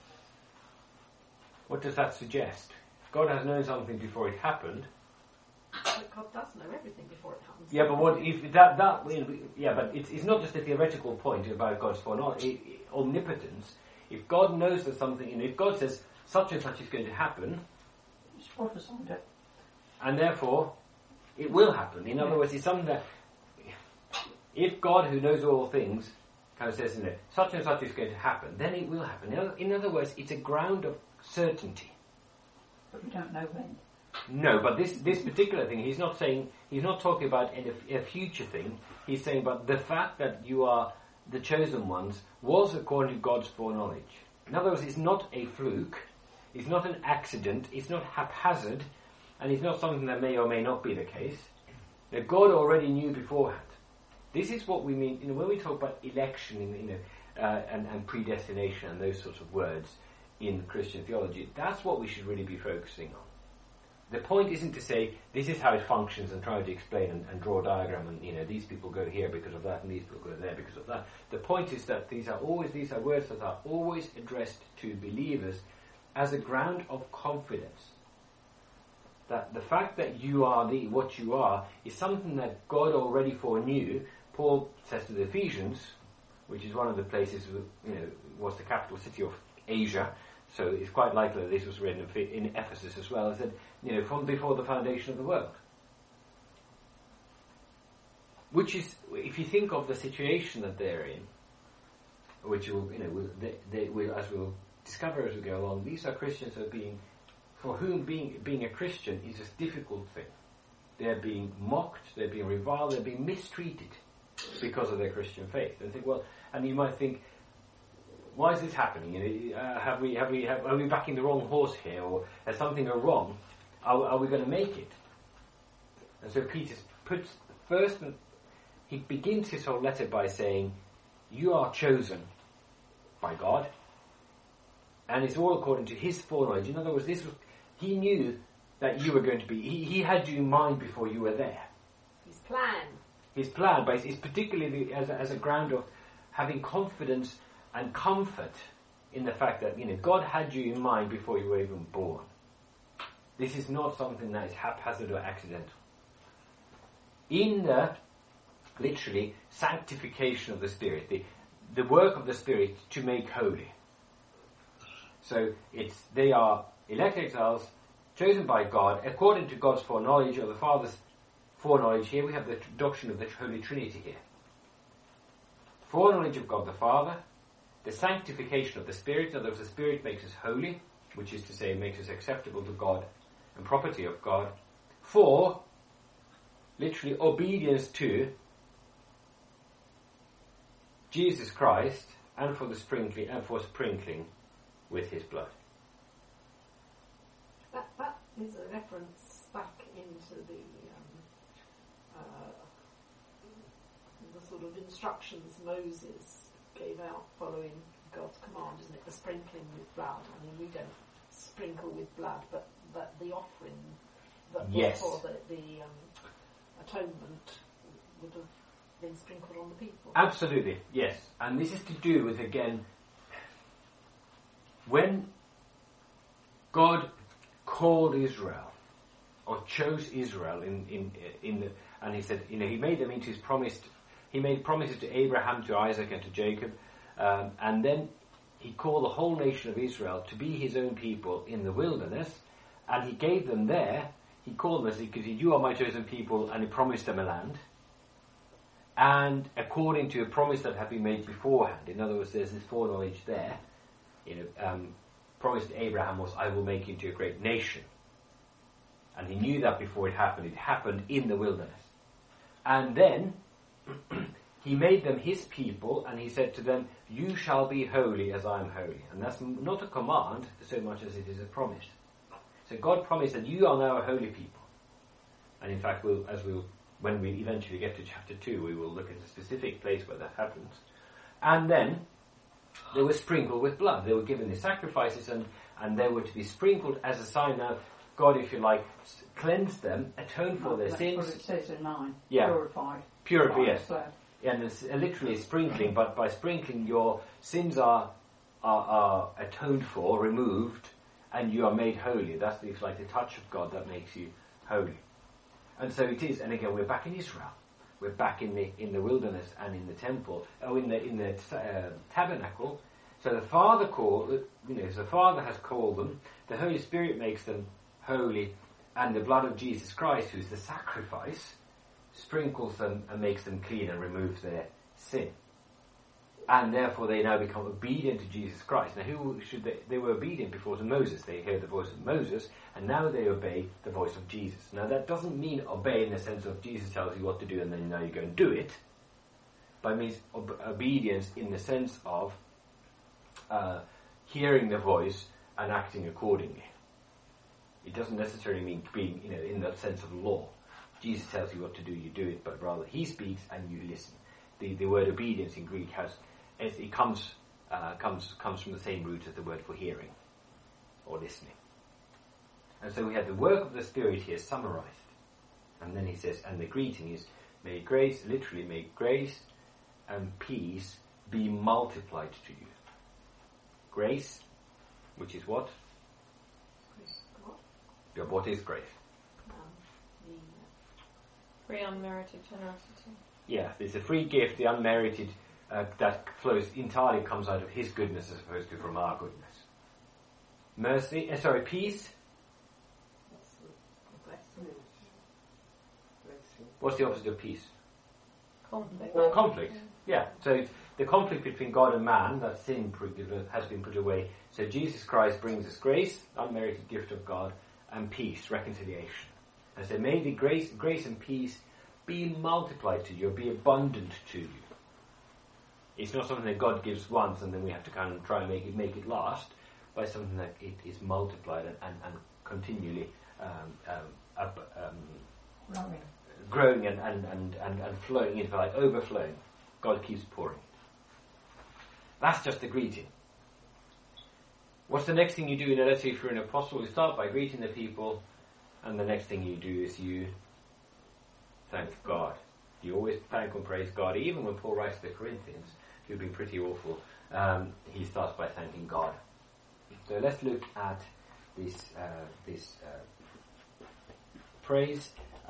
Speaker 1: what does that suggest? If God has known something before it happened.
Speaker 5: But God does know everything before it happens.
Speaker 1: Yeah, but what if that? Yeah, but it's not just a theoretical point about God's foreknowledge, omnipotence. If God knows that something, if God says such and such is going to happen,
Speaker 4: It's prophesied it.
Speaker 1: and therefore it will happen. In other words, it's something that if God, who knows all things, kind of says, such and such is going to happen, then it will happen. In other words, it's a ground of certainty.
Speaker 4: But we don't know when.
Speaker 1: No, but this particular thing, he's not talking about a future thing. He's saying about the fact that you are the chosen ones was according to God's foreknowledge. In other words, it's not a fluke, it's not an accident, it's not haphazard, and it's not something that may or may not be the case. That God already knew beforehand. This is what we mean, when we talk about election, and predestination and those sorts of words in Christian theology. That's what we should really be focusing on. The point isn't to say this is how it functions and try to explain and draw a diagram and these people go here because of that and these people go there because of that. The point is that these are words that are always addressed to believers as a ground of confidence. That the fact that you are what you are is something that God already foreknew. Paul says to the Ephesians, which is one of the places was the capital city of Asia. So it's quite likely that this was written in Ephesus as well. It said, from before the foundation of the world. Which is, if you think of the situation that they're in, which they will, as we'll discover as we go along, these are Christians for whom being a Christian is a difficult thing. They're being mocked, they're being reviled, they're being mistreated because of their Christian faith. And you might think, why is this happening? Are we backing the wrong horse here, or has something gone wrong? Are we going to make it? And so Peter puts first, he begins his whole letter by saying, "You are chosen by God, and it's all according to His foreknowledge." In other words, he knew that you were going to be. He had you in mind before you were there. His plan, but it's particularly as a ground of having confidence and comfort in the fact that God had you in mind before you were even born. This is not something that is haphazard or accidental. In the literally sanctification of the Spirit, the work of the Spirit to make holy. So they are elect exiles, chosen by God, according to God's foreknowledge, or the Father's foreknowledge. Here we have the doctrine of the Holy Trinity here. Foreknowledge of God the Father, the sanctification of the Spirit. In other words, the Spirit makes us holy, which is to say, makes us acceptable to God and property of God. For, literally, obedience to Jesus Christ, and for sprinkling with His blood.
Speaker 5: That is a reference back into the sort of instructions Moses gave out following God's command, isn't it? The sprinkling with blood. I mean, we don't sprinkle with blood, but the offering that was for the atonement would have been sprinkled on the people.
Speaker 1: Absolutely, yes. And this is to do with, again, when God called Israel, or chose Israel and He said, He made them into His promised. He made promises to Abraham, to Isaac, and to Jacob, and then He called the whole nation of Israel to be His own people in the wilderness, and He gave them there. He called them, because you are my chosen people, and He promised them a land. And according to a promise that had been made beforehand, in other words, there's this foreknowledge there. Promise to Abraham was, I will make you into a great nation. And he knew that before it happened. It happened in the wilderness. And then He made them His people, and He said to them, you shall be holy as I am holy. And that's not a command so much as it is a promise. So God promised that you are now a holy people. And in fact, when we eventually get to chapter 2, we will look at a specific place where that happens. And then they were sprinkled with blood. They were given the sacrifices, and they were to be sprinkled as a sign. Now, God, if you like, cleansed them, atoned for their sins.
Speaker 4: That's what it says in 9.
Speaker 1: Yeah.
Speaker 4: Purified.
Speaker 1: Yes. And it's literally sprinkling, but by sprinkling your sins are atoned for, removed, and you are made holy. That's like the touch of God that makes you holy. And so it is. And again, we're back in Israel. We're back in the wilderness and in the temple, in the tabernacle. So the Father the Father has called them. The Holy Spirit makes them holy, and the blood of Jesus Christ, who's the sacrifice, sprinkles them and makes them clean and removes their sin. And therefore they now become obedient to Jesus Christ. Now who should they were obedient before to Moses. They heard the voice of Moses, and now they obey the voice of Jesus. Now that doesn't mean obey in the sense of Jesus tells you what to do and then now you go and do it, but it means obedience in the sense of hearing the voice and acting accordingly. It doesn't necessarily mean being, in the sense of law. Jesus tells you what to do, you do it, but rather He speaks and you listen. The word obedience in Greek comes from the same root as the word for hearing or listening. And so we have the work of the Spirit here summarized. And then he says, and the greeting is, may grace and peace be multiplied to you. Grace, which is what? Yeah, what is grace?
Speaker 2: Free unmerited generosity.
Speaker 1: Yeah, it's a free gift, the unmerited, that flows entirely, comes out of His goodness as opposed to from our goodness. Peace. What's the opposite of peace? Conflict. Yeah. So the conflict between God and man, that sin has been put away. So Jesus Christ brings us grace, unmerited gift of God, and peace, reconciliation. And so may the grace and peace be multiplied to you, or be abundant to you. It's not something that God gives once and then we have to kind of try and make it last, but it's something that it is multiplied and continually growing and flowing, into like overflowing. God keeps pouring. That's just the greeting. What's the next thing you do? Let's say if you're an apostle, you start by greeting the people, and the next thing you do is you thank God. You always thank and praise God. Even when Paul writes to the Corinthians, who've been pretty awful, he starts by thanking God. So let's look at this praise.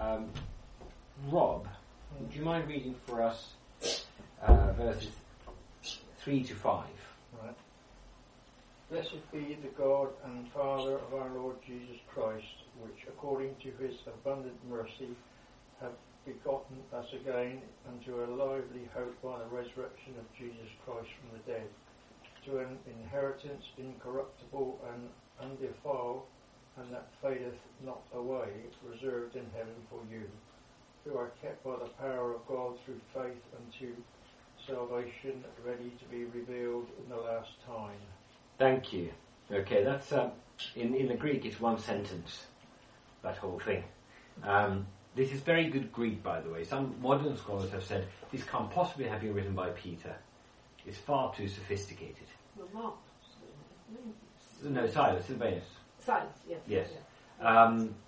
Speaker 1: Rob, do you mind reading for us verses 3 to 5?
Speaker 7: Right. Blessed be the God and Father of our Lord Jesus Christ, which according to his abundant mercy have begotten us again unto a lively hope by the resurrection of Jesus Christ from the dead, to an inheritance incorruptible and undefiled, and that fadeth not away, reserved in heaven for you, who are kept by the power of God through faith unto salvation, ready to be revealed in the last time.
Speaker 1: Thank you. Okay, that's in the Greek. It's one sentence. That whole thing. This is very good Greek, by the way. Some modern scholars have said this can't possibly have been written by Peter. It's far too sophisticated.
Speaker 5: Well, Mark.
Speaker 1: No, Silas, Silvanus.
Speaker 5: Silas, yes.
Speaker 1: Yes.
Speaker 5: Yeah.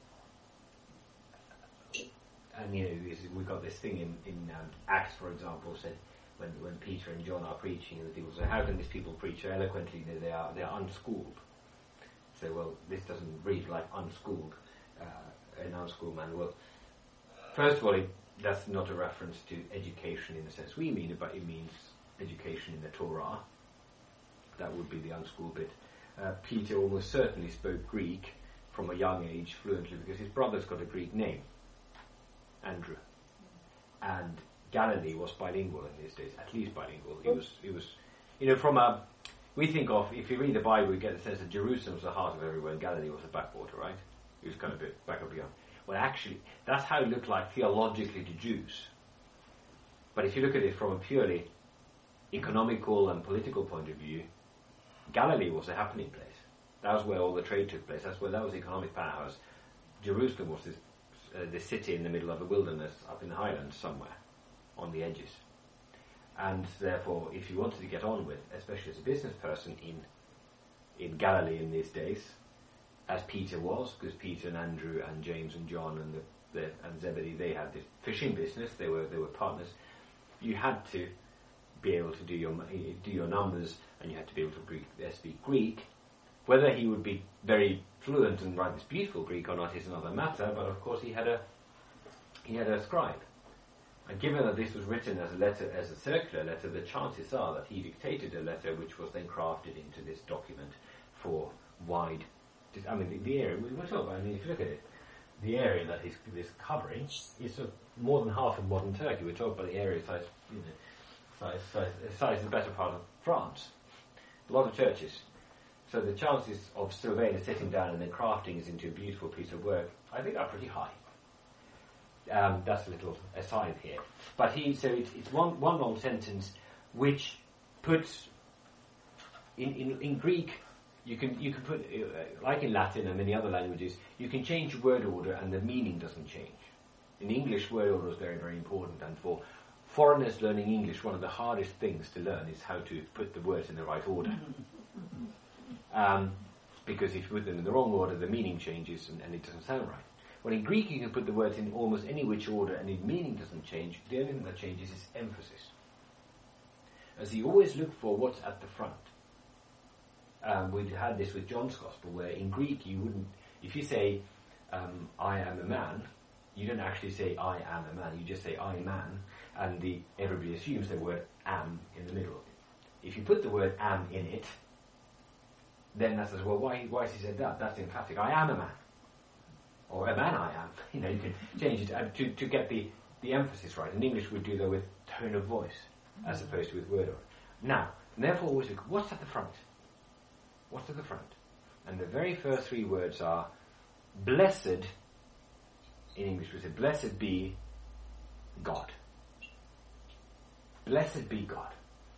Speaker 1: And we've got this thing in Acts, for example, said when Peter and John are preaching, and the people say, "How can these people preach so eloquently? They are unschooled." So, well, this doesn't read like unschooled, an unschooled man. Well, first of all, that's not a reference to education in the sense we mean it, but it means education in the Torah. That would be the unschooled bit. Peter almost certainly spoke Greek from a young age fluently because his brother's got a Greek name, Andrew, and Galilee was bilingual in these days, at least bilingual. It was, we think of, if you read the Bible, you get the sense that Jerusalem was the heart of everywhere and Galilee was the backwater, right? It was kind of a bit back up beyond. Well, actually, that's how it looked like theologically to Jews. But if you look at it from a purely economical and political point of view, Galilee was a happening place. That was where all the trade took place. That was the economic powerhouse. Jerusalem was this city in the middle of the wilderness up in the highlands somewhere on the edges. And therefore, if you wanted to get on with, especially as a business person in Galilee in these days, as Peter was, because Peter and Andrew and James and John and Zebedee, they had this fishing business. They were partners. You had to be able to do your numbers, and you had to be able to speak Greek. Whether he would be very fluent and write this beautiful Greek or not is another matter. But of course, he had a scribe. And given that this was written as a letter, as a circular letter, the chances are that he dictated a letter which was then crafted into this document for wide. I mean, the area we're talking about. I mean, if you look at it, the area that is covering is more than half of modern Turkey. We're talking about the area size the better part of France. A lot of churches. So the chances of Sylvanus sitting down and then crafting it into a beautiful piece of work, I think, are pretty high. That's a little aside here. But it's one long sentence which puts in Greek. You can put, like in Latin and many other languages, you can change word order and the meaning doesn't change. In English, word order is very, very important, and for foreigners learning English, one of the hardest things to learn is how to put the words in the right order. Because if you put them in the wrong order, the meaning changes and it doesn't sound right. Well, in Greek, you can put the words in almost any which order and the meaning doesn't change. The only thing that changes is emphasis. As you always look for what's at the front. We had this with John's Gospel, where in Greek you wouldn't, if you say, I am a man, you don't actually say, I am a man, you just say, I man, and everybody assumes the word am in the middle. If you put the word am in it, then that says, well, why has he said that? That's emphatic. I am a man. Or a man I am. You can change it to get the emphasis right. In English we do that with tone of voice, as opposed to with word order. Now, therefore always look, what's at the front? What's at the front? And the very first three words are, blessed, in English we say, blessed be God. Blessed be God.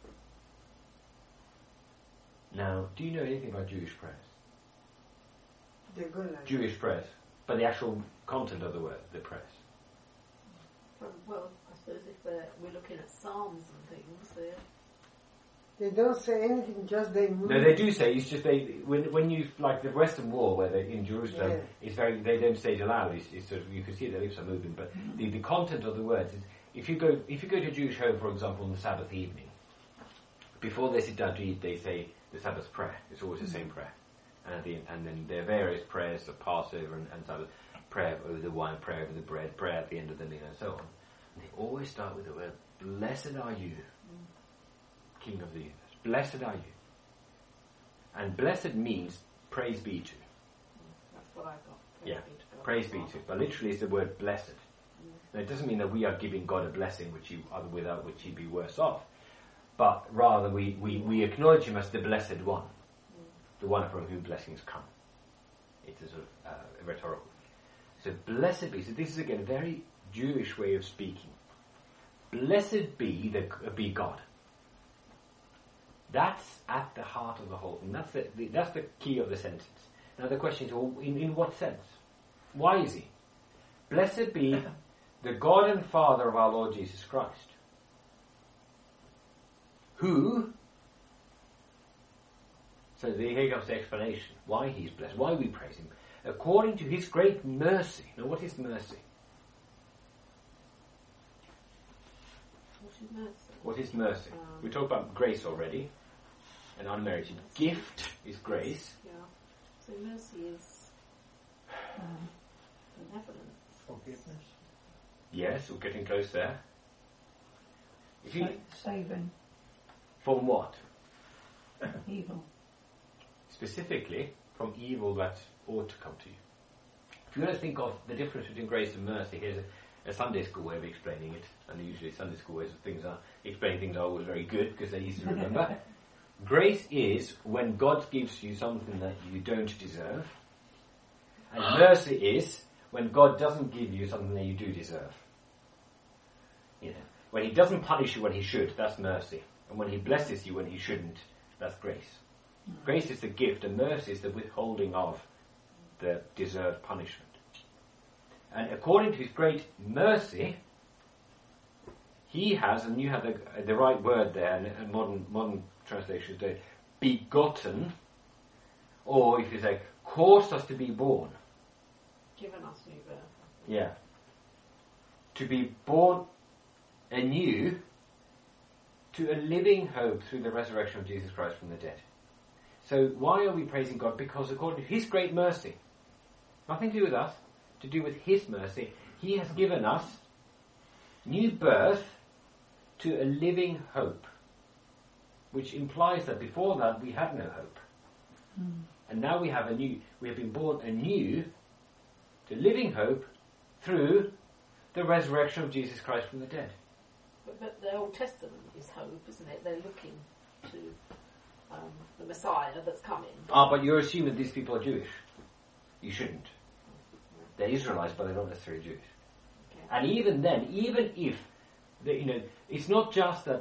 Speaker 1: Now, do you know anything about Jewish prayers?
Speaker 3: They go like
Speaker 1: Jewish prayers, but the actual content of the word, the prayers.
Speaker 5: Well, I suppose if we're looking at psalms and things,
Speaker 3: they don't say anything, just they move.
Speaker 1: No, they do say. It's just when you like the Western Wall, where they're in Jerusalem,
Speaker 3: Yeah.
Speaker 1: it's very. They don't say it aloud. It's sort of, you can see their lips are moving, but the content of the words is. If you go to a Jewish home, for example, on the Sabbath evening, before they sit down to eat, they say the Sabbath prayer. It's always the same prayer, and then there are various prayers of Passover and Sabbath, prayer over the wine, prayer over the bread, prayer at the end of the meal, and so on. And they always start with the word, "Blessed are you, King of the universe. Blessed are you." And blessed means praise be to.
Speaker 5: That's what I got.
Speaker 1: Yeah,
Speaker 5: be to God.
Speaker 1: praise be to. But literally it's the word blessed. Now it doesn't mean that we are giving God a blessing without which he'd be worse off. But rather we acknowledge him as the blessed one. The one from whom blessings come. It's a sort of rhetorical. So blessed be. So this is again a very Jewish way of speaking. Blessed be God. That's at the heart of the whole thing. That's the key of the sentence. Now the question is, well, in what sense? Why is he? Blessed be the God and Father of our Lord Jesus Christ, who... So here comes the explanation. Why he's blessed. Why we praise him. According to his great mercy. Now what is mercy?
Speaker 5: What is mercy?
Speaker 1: What is mercy? We talked about grace already. An unmerited gift is grace.
Speaker 5: Yeah. So mercy is benevolence.
Speaker 7: Forgiveness.
Speaker 1: Yes, we're getting close there. If you,
Speaker 4: Saving
Speaker 1: from what?
Speaker 4: evil.
Speaker 1: Specifically, from evil that ought to come to you. If you want to think of the difference between grace and mercy, here's a Sunday school way of explaining it. And usually Sunday school ways of explaining things are always very good because they're easy to remember. Grace is when God gives you something that you don't deserve. And mercy is when God doesn't give you something that you do deserve. You know, when he doesn't punish you when he should, that's mercy. And when he blesses you when he shouldn't, that's grace. Grace is the gift, and mercy is the withholding of the deserved punishment. And according to his great mercy, he has, and you have the right word there, and modern translations do, begotten, or if you say, caused us to be born.
Speaker 5: Given us new birth.
Speaker 1: Yeah. To be born anew to a living hope through the resurrection of Jesus Christ from the dead. So why are we praising God? Because according to his great mercy, nothing to do with us, to do with his mercy, he has given us new birth to a living hope, which implies that before that we had no hope. And now we have been born anew to living hope through the resurrection of Jesus Christ from the dead.
Speaker 5: But the Old Testament is hope, isn't it? They're looking to the Messiah that's coming.
Speaker 1: But you're assuming that these people are Jewish. You shouldn't. They're Israelites, but they're not necessarily Jewish.
Speaker 5: Okay.
Speaker 1: And even then, even if it's not just that.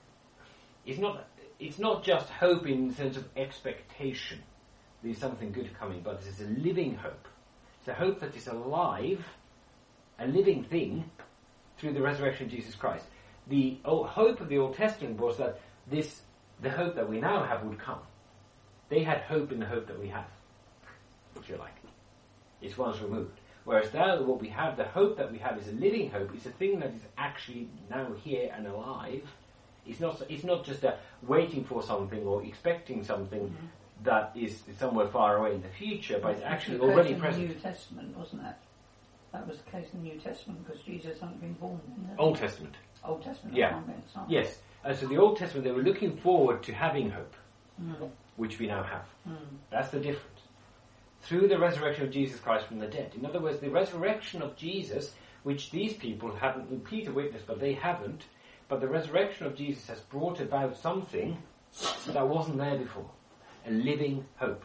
Speaker 1: It's not just hope in the sense of expectation. There's something good coming, but it's a living hope. It's a hope that is alive, a living thing, through the resurrection of Jesus Christ. The hope of the Old Testament was that the hope that we now have would come. They had hope in the hope that we have, if you like. It's once removed. Whereas now what we have, the hope that we have is a living hope. It's a thing that is actually now here and alive. It's not just a waiting for something or expecting something that is somewhere far away in the future, but it's actually already present.
Speaker 4: In the New Testament, wasn't it? That was the case in the New Testament because Jesus hadn't been born.
Speaker 1: Old Testament.
Speaker 4: Old Testament.
Speaker 1: Yeah. Yes. So the Old Testament, they were looking forward to having hope, which we now have. That's the difference. Through the resurrection of Jesus Christ from the dead. In other words, the resurrection of Jesus, which these people haven't, Peter witnessed, but they haven't, but the resurrection of Jesus has brought about something that wasn't there before. A living hope.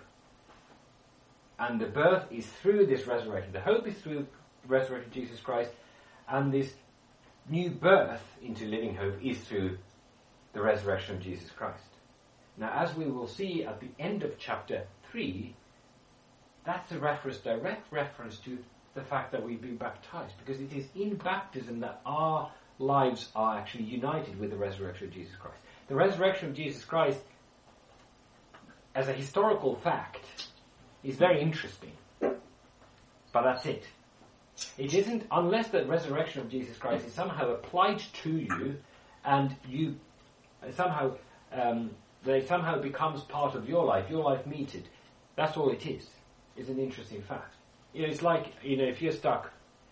Speaker 1: And the birth is through this resurrection. The hope is through the resurrection of Jesus Christ, and this new birth into living hope is through the resurrection of Jesus Christ. Now, as we will see at the end of chapter 3, that's a direct reference to the fact that we've been baptized, because it is in baptism that our lives are actually united with the resurrection of Jesus Christ. The resurrection of Jesus Christ, as a historical fact, is very interesting. But that's it. It isn't, unless the resurrection of Jesus Christ is somehow applied to you, and you somehow, that it somehow becomes part of your life meets it. That's all it is. It's an interesting fact. It's like, if you're stuck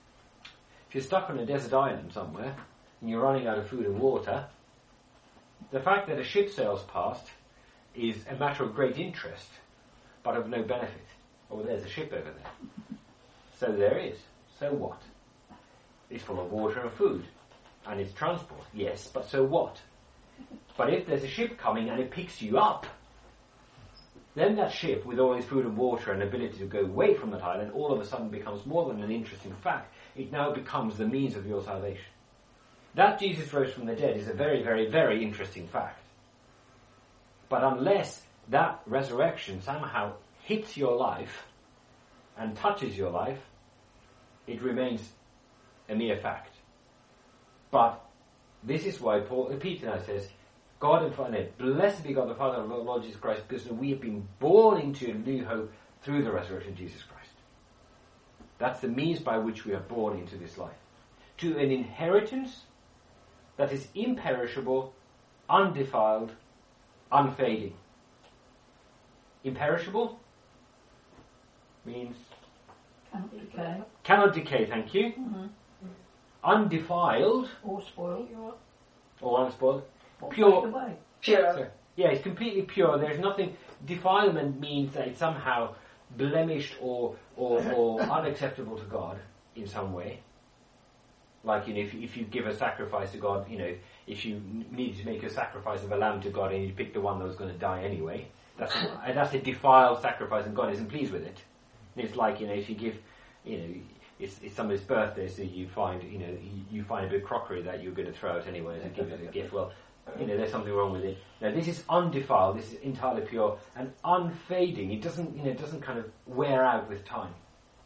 Speaker 1: on a desert island somewhere, and you're running out of food and water, the fact that a ship sails past is a matter of great interest, but of no benefit. Oh, there's a ship over there. So there is. So what? It's full of water and food, and it's transport. Yes, but so what? But if there's a ship coming and it picks you up, then that ship, with all its food and water and ability to go away from that island, all of a sudden becomes more than an interesting fact. It now becomes the means of your salvation. That Jesus rose from the dead is a very, very, very interesting fact. But unless that resurrection somehow hits your life and touches your life, it remains a mere fact. But this is why Peter now says, God and Father, blessed be God the Father of our Lord Jesus Christ, because we have been born into a new hope through the resurrection of Jesus Christ. That's the means by which we are born into this life. To an inheritance that is imperishable, undefiled, unfading. Imperishable means cannot decay, thank you.
Speaker 4: Mm-hmm.
Speaker 1: Undefiled
Speaker 4: Or spoiled.
Speaker 1: or unspoiled.
Speaker 4: Or
Speaker 1: Pure.
Speaker 4: taken away.
Speaker 6: Pure.
Speaker 1: Yeah, it's completely pure. There's nothing. Defilement means that it's somehow blemished or unacceptable to God in some way. Like, if you give a sacrifice to God, if you needed to make a sacrifice of a lamb to God and you pick the one that was going to die anyway, that's a defiled sacrifice and God isn't pleased with it. And it's like, if you give, it's somebody's birthday, so you find a bit of crockery that you're going to throw out anyway and give it a gift. Well, there's something wrong with it. Now, this is undefiled. This is entirely pure and unfading. It doesn't kind of wear out with time.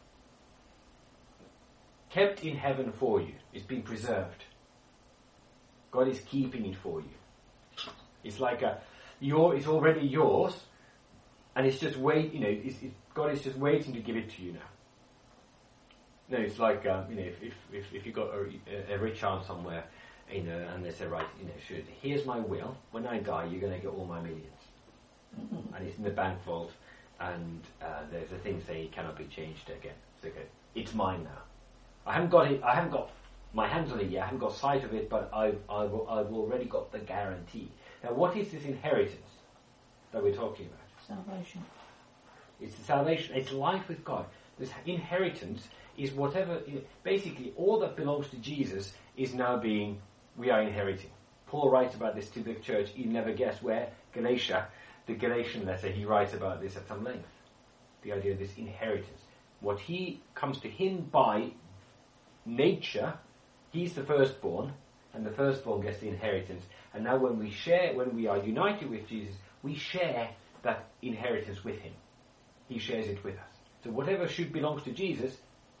Speaker 1: Kept in heaven for you. It's been preserved. God is keeping it for you. It's like it's already yours, and it's just God is just waiting to give it to you now. No, it's like if you got a rich aunt somewhere, and they say, right, here's my will. When I die, you're going to get all my millions, and it's in the bank vault, and there's a thing saying it cannot be changed again. It's okay. It's mine now. I haven't got it. I haven't got my hands on it yet. I haven't got sight of it, but I've already got the guarantee. Now, what is this inheritance that we're talking about?
Speaker 4: Salvation.
Speaker 1: It's the salvation. It's life with God. This inheritance is whatever. Basically, all that belongs to Jesus is now we are inheriting. Paul writes about this to the church. You never guess where. Galatia, the Galatian letter. He writes about this at some length. The idea of this inheritance. What he comes to him by nature, he's the firstborn, and the firstborn gets the inheritance. And now when we are united with Jesus, we share that inheritance with him. He shares it with us. So whatever belongs to Jesus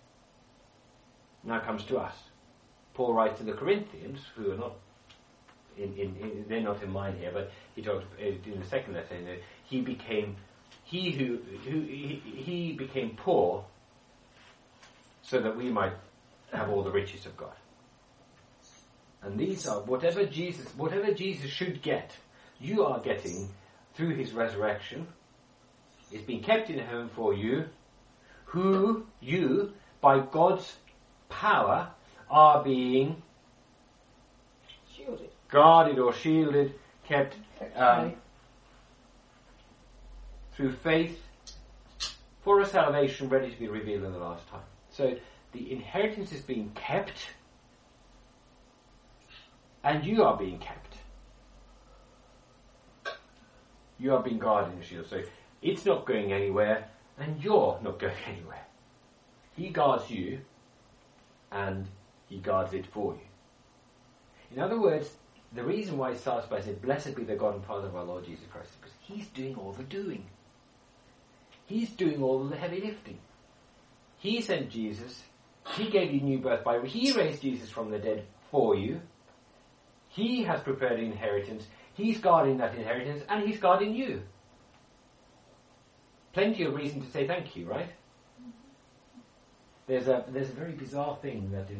Speaker 1: now comes to us. Paul writes to the Corinthians, who are not they're not in mind here, but he talks in the second letter. He became poor so that we might have all the riches of God. And these are whatever Jesus should get, you are getting through his resurrection. It's been kept in heaven for you, who you, by God's power, are being
Speaker 5: Shielded.
Speaker 1: Guarded or shielded, kept through faith for a salvation ready to be revealed in the last time. So the inheritance is being kept, and you are being kept. You are being guarded and shielded. So it's not going anywhere, and you're not going anywhere. He guards you, and he guards it for you. In other words, the reason why it starts by saying, blessed be the God and Father of our Lord Jesus Christ, is because he's doing all the doing. He's doing all the heavy lifting. He sent Jesus. He gave you new birth by he raised Jesus from the dead for you. He has prepared an inheritance. He's guarding that inheritance, and he's guarding you. Plenty of reason to say thank you, right? There's a very bizarre thing that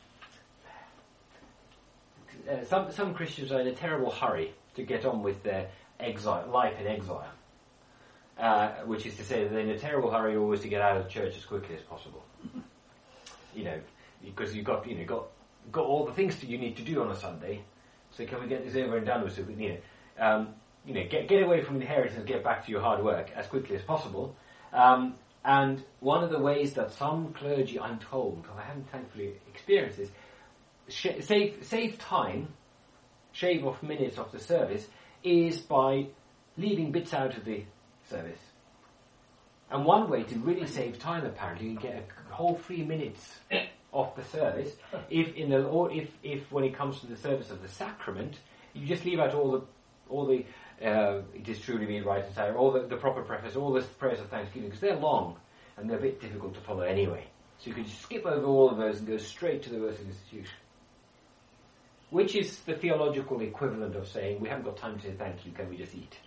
Speaker 1: some Christians are in a terrible hurry to get on with their life in exile, which is to say that they're in a terrible hurry always to get out of church as quickly as possible. Because you've got all the things that you need to do on a Sunday. So can we get this over and done with? So get away from inheritance and get back to your hard work as quickly as possible. And one of the ways that some clergy, I'm told, I haven't thankfully experienced this, save time, shave off minutes of the service, is by leaving bits out of the service. And one way to really save time, apparently, you get a whole 3 minutes off the service. If when it comes to the service of the sacrament, you just leave out all the it is truly me right and say all the proper preface, all the prayers of thanksgiving, because they're long and they're a bit difficult to follow anyway. So you could just skip over all of those and go straight to the verse of institution, which is the theological equivalent of saying we haven't got time to say thank you, can we just eat?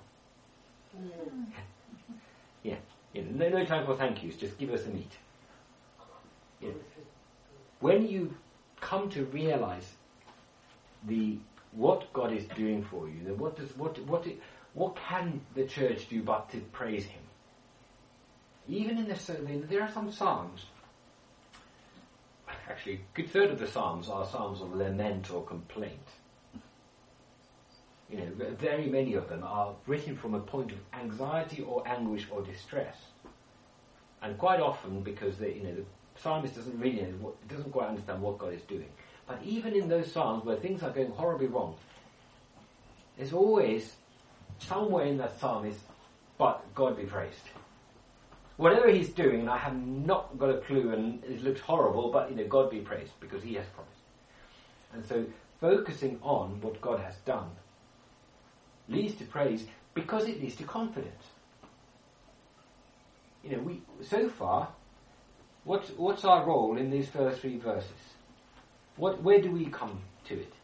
Speaker 1: Yeah. No time for thank yous, just give us the meat. Yeah. When you come to realize what God is doing for you, then what can the church do but to praise Him? Even in there are some psalms. Actually, a good third of the psalms are psalms of lament or complaint. Very many of them are written from a point of anxiety or anguish or distress, and quite often because the psalmist doesn't quite understand what God is doing. But even in those psalms where things are going horribly wrong, there's always somewhere in that psalm is, but God be praised. Whatever He's doing, I have not got a clue, and it looks horrible, but God be praised because He has promised. And so, focusing on what God has done leads to praise because it leads to confidence. So far, what's our role in these first 3 verses? Where do we come to it?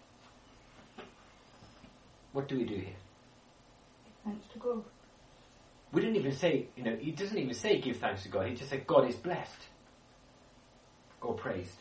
Speaker 1: What do we do here?
Speaker 4: Thanks to God.
Speaker 1: We didn't even say, he doesn't even say give thanks to God. He just said God is blessed or praised.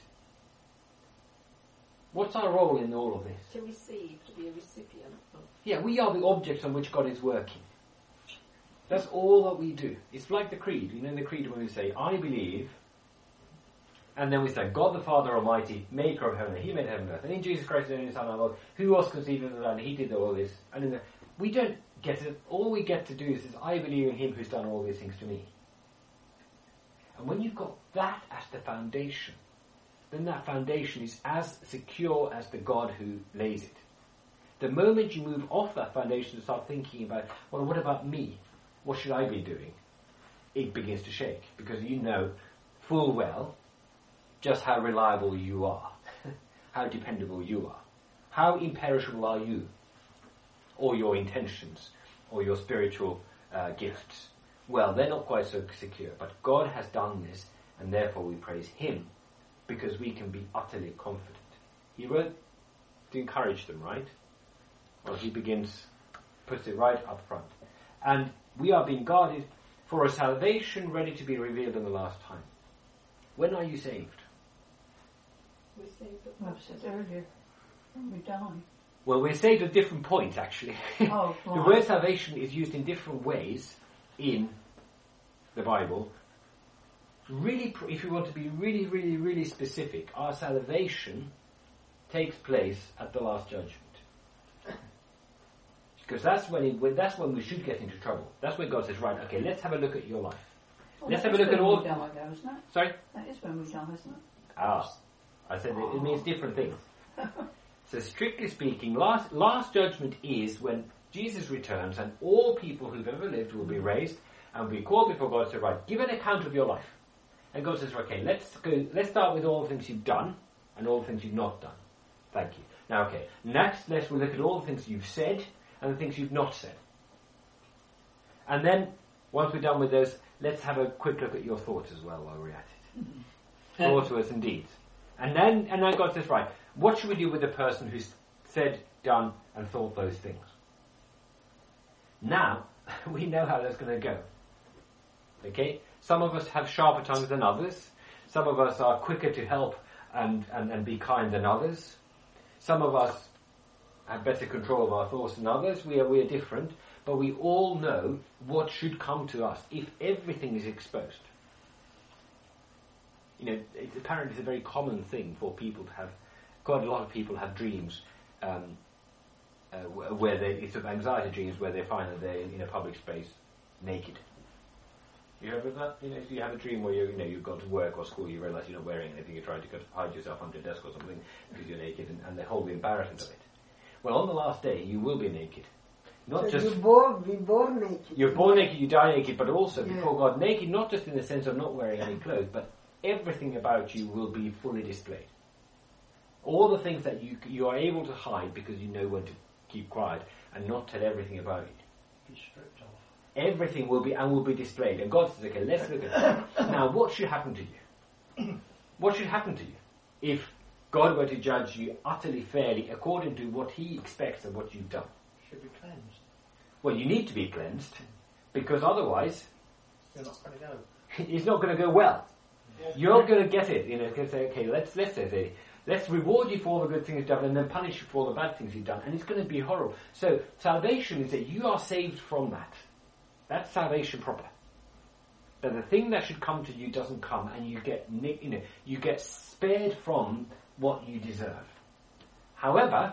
Speaker 1: What's our role in all of this?
Speaker 5: To receive, to be a recipient.
Speaker 1: Yeah, we are the objects on which God is working. That's all that we do. It's like the creed. In the creed when we say, I believe, and then we say, God the Father Almighty, maker of heaven and earth. He made heaven and earth. And in Jesus Christ, the only Son of God, who was conceived in the land, He did all this. And we don't get it. All we get to do is I believe in Him who's done all these things to me. And when you've got that as the foundation, then that foundation is as secure as the God who lays it. The moment you move off that foundation and start thinking about, well, what about me? What should I be doing? It begins to shake, because you know full well just how reliable you are, how dependable you are, how imperishable are you, or your intentions, or your spiritual gifts. Well, they're not quite so secure, but God has done this, and therefore we praise Him, because we can be utterly confident. He wrote to encourage them, right? Well, he puts it right up front. And we are being guarded for a salvation ready to be revealed in the last time. When are you saved?
Speaker 5: We're saved at
Speaker 4: I've said earlier, when we die.
Speaker 1: Well, we're saved at different points, actually.
Speaker 4: Oh, right.
Speaker 1: The word salvation is used in different ways in the Bible. Really, if you want to be really, really, really specific, our salvation takes place at the Last Judgment. Because that's when we should get into trouble. That's when God says, right, okay, let's have a look at your life.
Speaker 4: Well,
Speaker 1: Let's have a look at all...
Speaker 4: When we die, though, isn't it?
Speaker 1: Sorry?
Speaker 4: That is when we die, isn't it?
Speaker 1: I said it means different things. So strictly speaking, last judgment is when Jesus returns and all people who've ever lived will be raised and be called before God and say, right, give an account of your life. And God says, okay, let's start with all the things you've done and all the things you've not done. Thank you. Now, okay, next let's look at all the things you've said and the things you've not said. And then, once we're done with those, let's have a quick look at your thoughts as well while we're at it. Thoughts, words and deeds. And then God says, right, what should we do with the person who's said, done and thought those things? Now, we know how that's going to go. Okay? Some of us have sharper tongues than others. Some of us are quicker to help and be kind than others. Some of us have better control of our thoughts than others. We are different, but we all know what should come to us if everything is exposed. Apparently it's a very common thing for people to have. Quite a lot of people have dreams where it's sort of anxiety dreams where they find that they're in a public space naked. You ever that? If you have a dream where you've got to work or school, you realise you're not wearing anything, you're trying to hide yourself under a desk or something because you're naked, and the whole embarrassment of it. Well, on the last day, you will be naked. Not
Speaker 3: so
Speaker 1: just
Speaker 3: we born naked.
Speaker 1: You're born naked, you die naked, but also before God, naked not just in the sense of not wearing any clothes, but everything about you will be fully displayed. All the things that you are able to hide because you know when to keep quiet and not tell everything about it.
Speaker 7: Be stripped off.
Speaker 1: Everything will be displayed. And God says, okay, let's look at that. Now, what should happen to you? What should happen to you if God were to judge you utterly fairly according to what He expects of what you've done?
Speaker 7: Should be cleansed.
Speaker 1: Well, you need to be cleansed, because otherwise
Speaker 7: You're not going to go.
Speaker 1: it's not going to go well.
Speaker 7: Yeah.
Speaker 1: You're going to get it. Going to say, okay, let's reward you for all the good things you've done and then punish you for all the bad things you've done. And it's going to be horrible. So salvation is that you are saved from that. That's salvation proper. That the thing that should come to you doesn't come, and you get spared from what you deserve. However,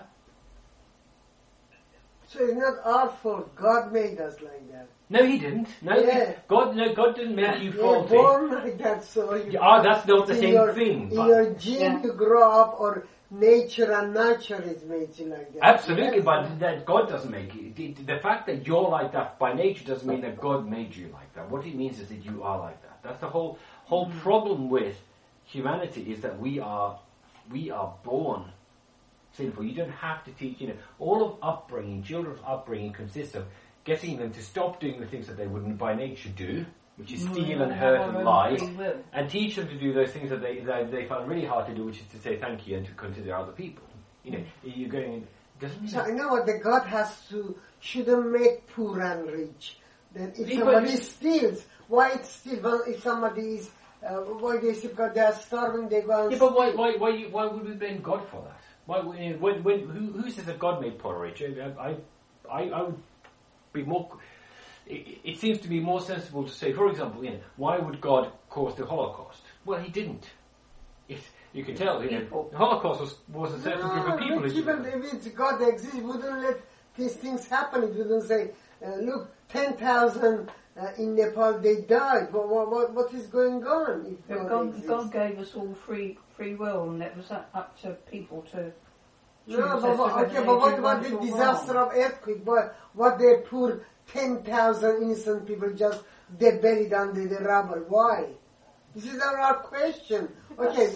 Speaker 3: so it's not our fault. God made us like that.
Speaker 1: no, He didn't. God didn't make you
Speaker 3: You're
Speaker 1: faulty.
Speaker 3: born like that, so
Speaker 1: That's not the same thing.
Speaker 3: In
Speaker 1: but-
Speaker 3: your gene you grow up, or nature and nurture is made you like that.
Speaker 1: Absolutely,
Speaker 3: Yes.
Speaker 1: but that God doesn't make you. The fact that you're like that by nature doesn't mean that God made you like that. What it means is that you are like that. That's the whole problem with humanity, is that we are born sinful. You don't have to teach. All of upbringing, children's upbringing consists of getting them to stop doing the things that they wouldn't by nature do, which is steal and hurt and lie, and teach them to do those things that they find really hard to do, which is to say thank you and to consider other people. You're going.
Speaker 3: So I know what the God shouldn't make poor and rich. Then if somebody steals, why it steal? Well, if somebody is, why they say because they are starving, they go and
Speaker 1: but why would we blame God for that? Who says that God made poor or rich? I would be more. It seems to be more sensible to say, for example, why would God cause the Holocaust? Well, He didn't. You can tell, the Holocaust was a certain group of people.
Speaker 3: Even if God exists, wouldn't let these things happen. It wouldn't say, look, 10,000 in Nepal, they died. What is going on? If
Speaker 4: God gave us all free will, and it was up to people to.
Speaker 3: No, but what about the disaster of earthquake? What they poor 10,000 innocent people just they buried under the rubble? Why? This is our question. Okay,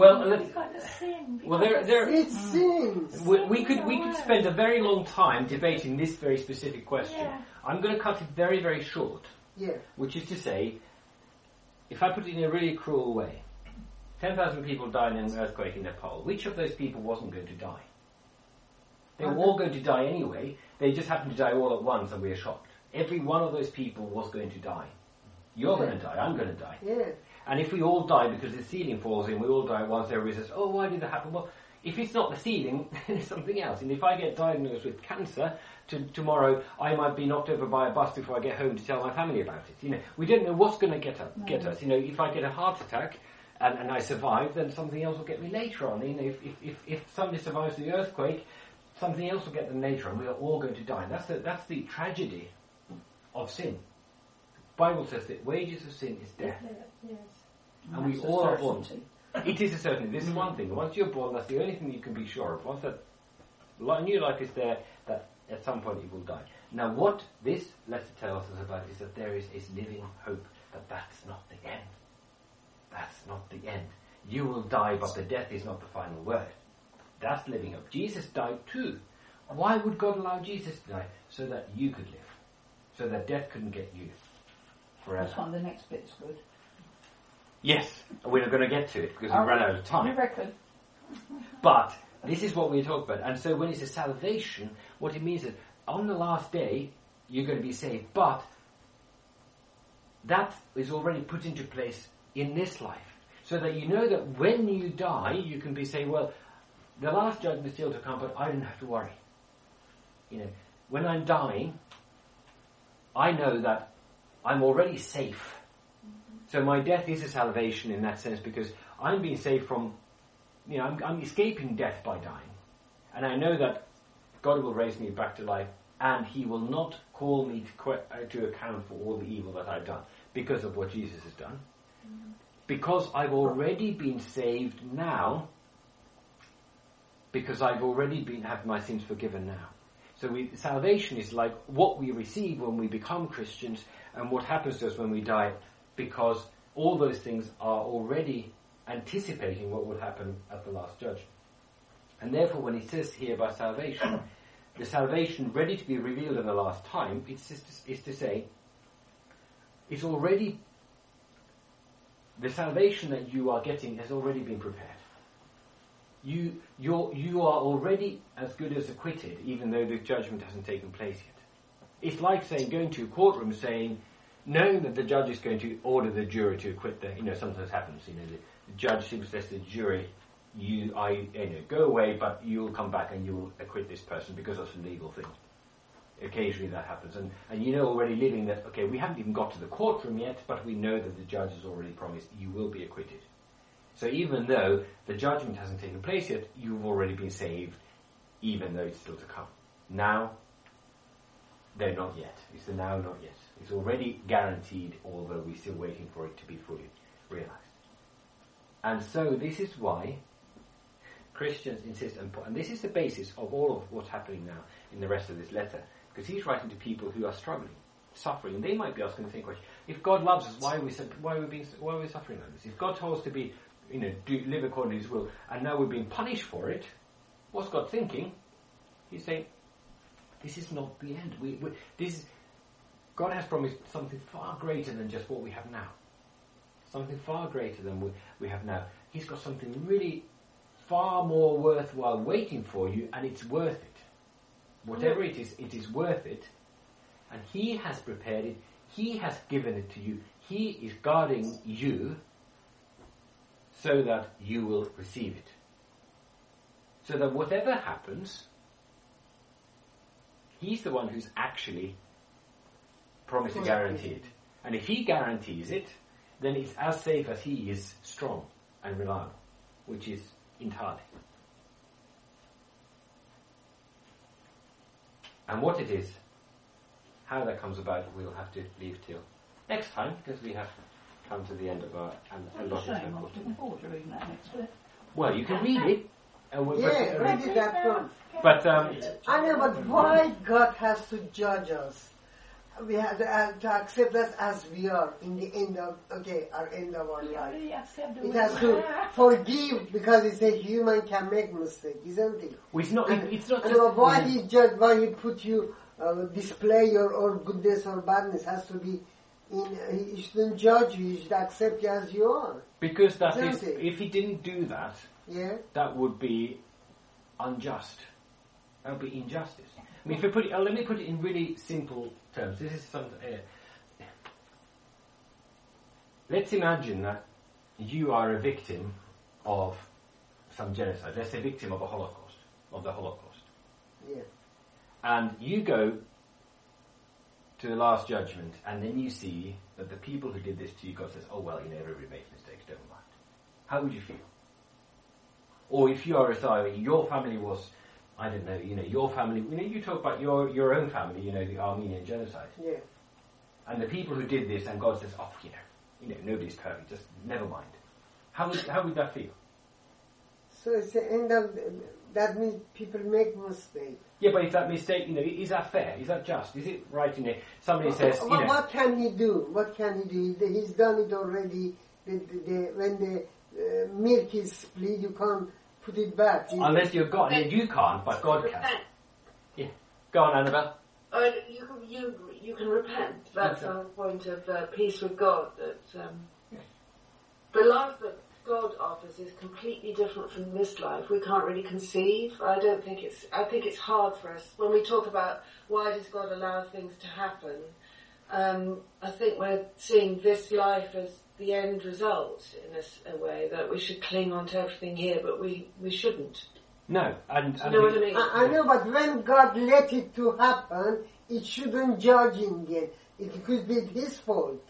Speaker 3: it's sins.
Speaker 1: We could spend a very long time debating this very specific question.
Speaker 2: Yeah.
Speaker 1: I'm going to cut it very, very short.
Speaker 3: Yeah.
Speaker 1: Which is to say, if I put it in a really cruel way, 10,000 people died in an earthquake in Nepal. Which of those people wasn't going to die? They were all going to die anyway. They just happened to die all at once, and we are shocked. Every one of those people was going to die. You're going to die. I'm going to die.
Speaker 3: Yeah.
Speaker 1: And if we all die because the ceiling falls in, we all die at once, everybody says, oh, why did that happen? Well, if it's not the ceiling, then it's something else. And if I get diagnosed with cancer, tomorrow I might be knocked over by a bus before I get home to tell my family about it. We don't know what's going to get us. If I get a heart attack and I survive, then something else will get me later on. If somebody survives the earthquake, something else will get them later on. We are all going to die. That's the tragedy of sin. The Bible says that wages of sin is death.
Speaker 2: Yes.
Speaker 1: And we all are born. It is a certainty. This is one thing. Once you're born, that's the only thing you can be sure of. Once that new life is there, that at some point you will die. Now, what this letter tells us about is that there is living hope, that's not the end. That's not the end. You will die, but the death is not the final word. That's living hope. Jesus died too. Why would God allow Jesus to die? So that you could live. So that death couldn't get you forever.
Speaker 4: That's why the next bit's good.
Speaker 1: Yes, we're not going to get to it because we've run out of time.
Speaker 4: You reckon?
Speaker 1: But this is what we talk about. And so when it says salvation, what it means is on the last day, you're going to be saved. But that is already put into place in this life. So that you know that when you die, you can be saying, well, the last judgment is still to come, but I don't have to worry. When I'm dying, I know that I'm already safe. So my death is a salvation in that sense because I'm being saved from, I'm escaping death by dying. And I know that God will raise me back to life, and he will not call me to account for all the evil that I've done because of what Jesus has done. Because I've already been saved now, because I've already had my sins forgiven now. So salvation is like what we receive when we become Christians and what happens to us when we die, because all those things are already anticipating what will happen at the last judgment. And therefore, when he says here about salvation, the salvation ready to be revealed in the last time, is to say, it's already, the salvation that you are getting has already been prepared. You are already as good as acquitted, even though the judgment hasn't taken place yet. It's like saying, going to a courtroom saying, knowing that the judge is going to order the jury to acquit sometimes happens, the judge simply says to the jury, go away, but you'll come back and you'll acquit this person because that's a legal thing. Occasionally that happens. And you know already living that, okay, we haven't even got to the courtroom yet, but we know that the judge has already promised you will be acquitted. So even though the judgment hasn't taken place yet, you've already been saved, even though it's still to come. Now, they're not yet. It's the now, not yet. It's already guaranteed, although we're still waiting for it to be fully realized. And so this is why Christians insist, and this is the basis of all of what's happening now in the rest of this letter, because he's writing to people who are struggling, suffering, and they might be asking the same question: if God loves us, why are we suffering like this? If God told us to be, live according to His will, and now we're being punished for it, what's God thinking? He's saying, this is not the end. God has promised something far greater than just what we have now. Something far greater than we have now. He's got something really far more worthwhile waiting for you, and it's worth it. Whatever it is worth it. And He has prepared it. He has given it to you. He is guarding you so that you will receive it. So that whatever happens, He's the one who's actually promised to guarantee it. And if He guarantees it, then it's as safe as He is strong and reliable, which is entirely. And what it is, how that comes about, we'll have to leave till next time, because we have come to the end of our allotted time. Well, you can read it.
Speaker 3: Read it that one.
Speaker 1: But
Speaker 3: I know, but why God has to judge us? We have to accept us as we are in the end of our end of our life. It has to forgive, because it's a human can make mistake, isn't it?
Speaker 1: Well, it's not just
Speaker 3: why He judge, why He put you display your goodness or badness has to be in. He shouldn't judge you. He should accept you as you are.
Speaker 1: Because that is, if He didn't do that, that would be unjust. That would be injustice. I mean, let me put it in really simple terms. This is something. Let's imagine that you are a victim of some genocide. Let's say victim of the Holocaust.
Speaker 3: Yeah.
Speaker 1: And you go to the Last Judgment, and then you see that the people who did this to you, God says, "Oh well, everybody makes mistakes. Don't mind." How would you feel? Or if you are a survivor, your family was, I don't know, your family, you talk about your own family, the Armenian genocide.
Speaker 3: Yeah.
Speaker 1: And the people who did this, and God says, "Oh, nobody's perfect, just never mind." How would that feel?
Speaker 3: So it's the end of, that means people make mistakes.
Speaker 1: Yeah, but if that mistake, is that fair? Is that just? Is it right in there? Somebody says,
Speaker 3: What can he do? What can he do? He's done it already. When the milk is split, you can't put it back.
Speaker 1: Unless you're God. You can't, but God can. Yeah. Go on, Annabelle.
Speaker 6: You can repent. That's our point of peace with God. That the life that God offers is completely different from this life. We can't really conceive. I think it's hard for us when we talk about why does God allow things to happen. I think we're seeing this life as the end result in a way that we should cling on to everything here, but we shouldn't.
Speaker 1: No, and
Speaker 6: you know what I mean?
Speaker 3: I know, but when God let it to happen, it shouldn't judge him again. It could be his fault.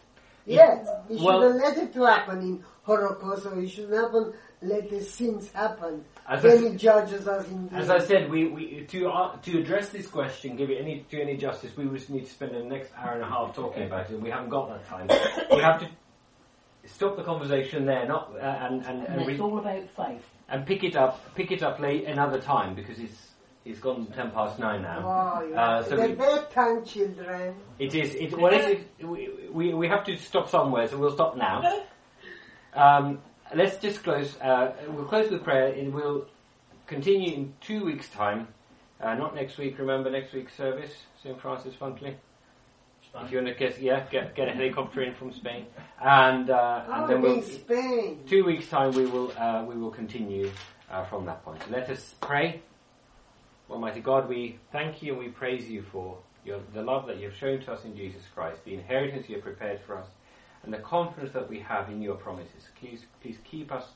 Speaker 3: Yes, you
Speaker 1: well-
Speaker 3: shouldn't let it to happen in Holocaust, or you shouldn't let the sins happen.
Speaker 1: As
Speaker 3: Then
Speaker 1: I-
Speaker 3: He judges us in the
Speaker 1: As I said, we to address this question, give it any justice, we would need to spend the next hour and a half talking about it, and we haven't got that time. We have to stop the conversation there, not
Speaker 4: And it's all about faith.
Speaker 1: and pick it up late another time, because it's gone 9:10 now.
Speaker 3: Oh, yeah.
Speaker 1: So
Speaker 3: The
Speaker 1: we-
Speaker 3: bedtime, children.
Speaker 1: It is. We have to stop somewhere, so we'll stop now. Let's just close. We'll close with prayer, and we'll continue in 2 weeks' time. Not next week. Remember next week's service, St. Francis Funkley. If you want to get a helicopter in from Spain, and then
Speaker 3: in Spain.
Speaker 1: 2 weeks' time we will continue from that point. So let us pray. Almighty God, we thank you and we praise you for the love that you have shown to us in Jesus Christ, the inheritance you have prepared for us, and the confidence that we have in your promises. Please keep us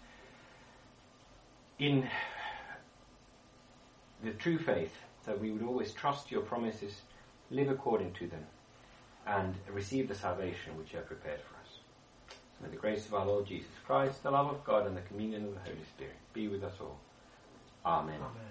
Speaker 1: in the true faith, that we would always trust your promises, live according to them, and receive the salvation which you have prepared for us. So may the grace of our Lord Jesus Christ, the love of God, and the communion of the Holy Spirit be with us all. Amen.
Speaker 7: Amen.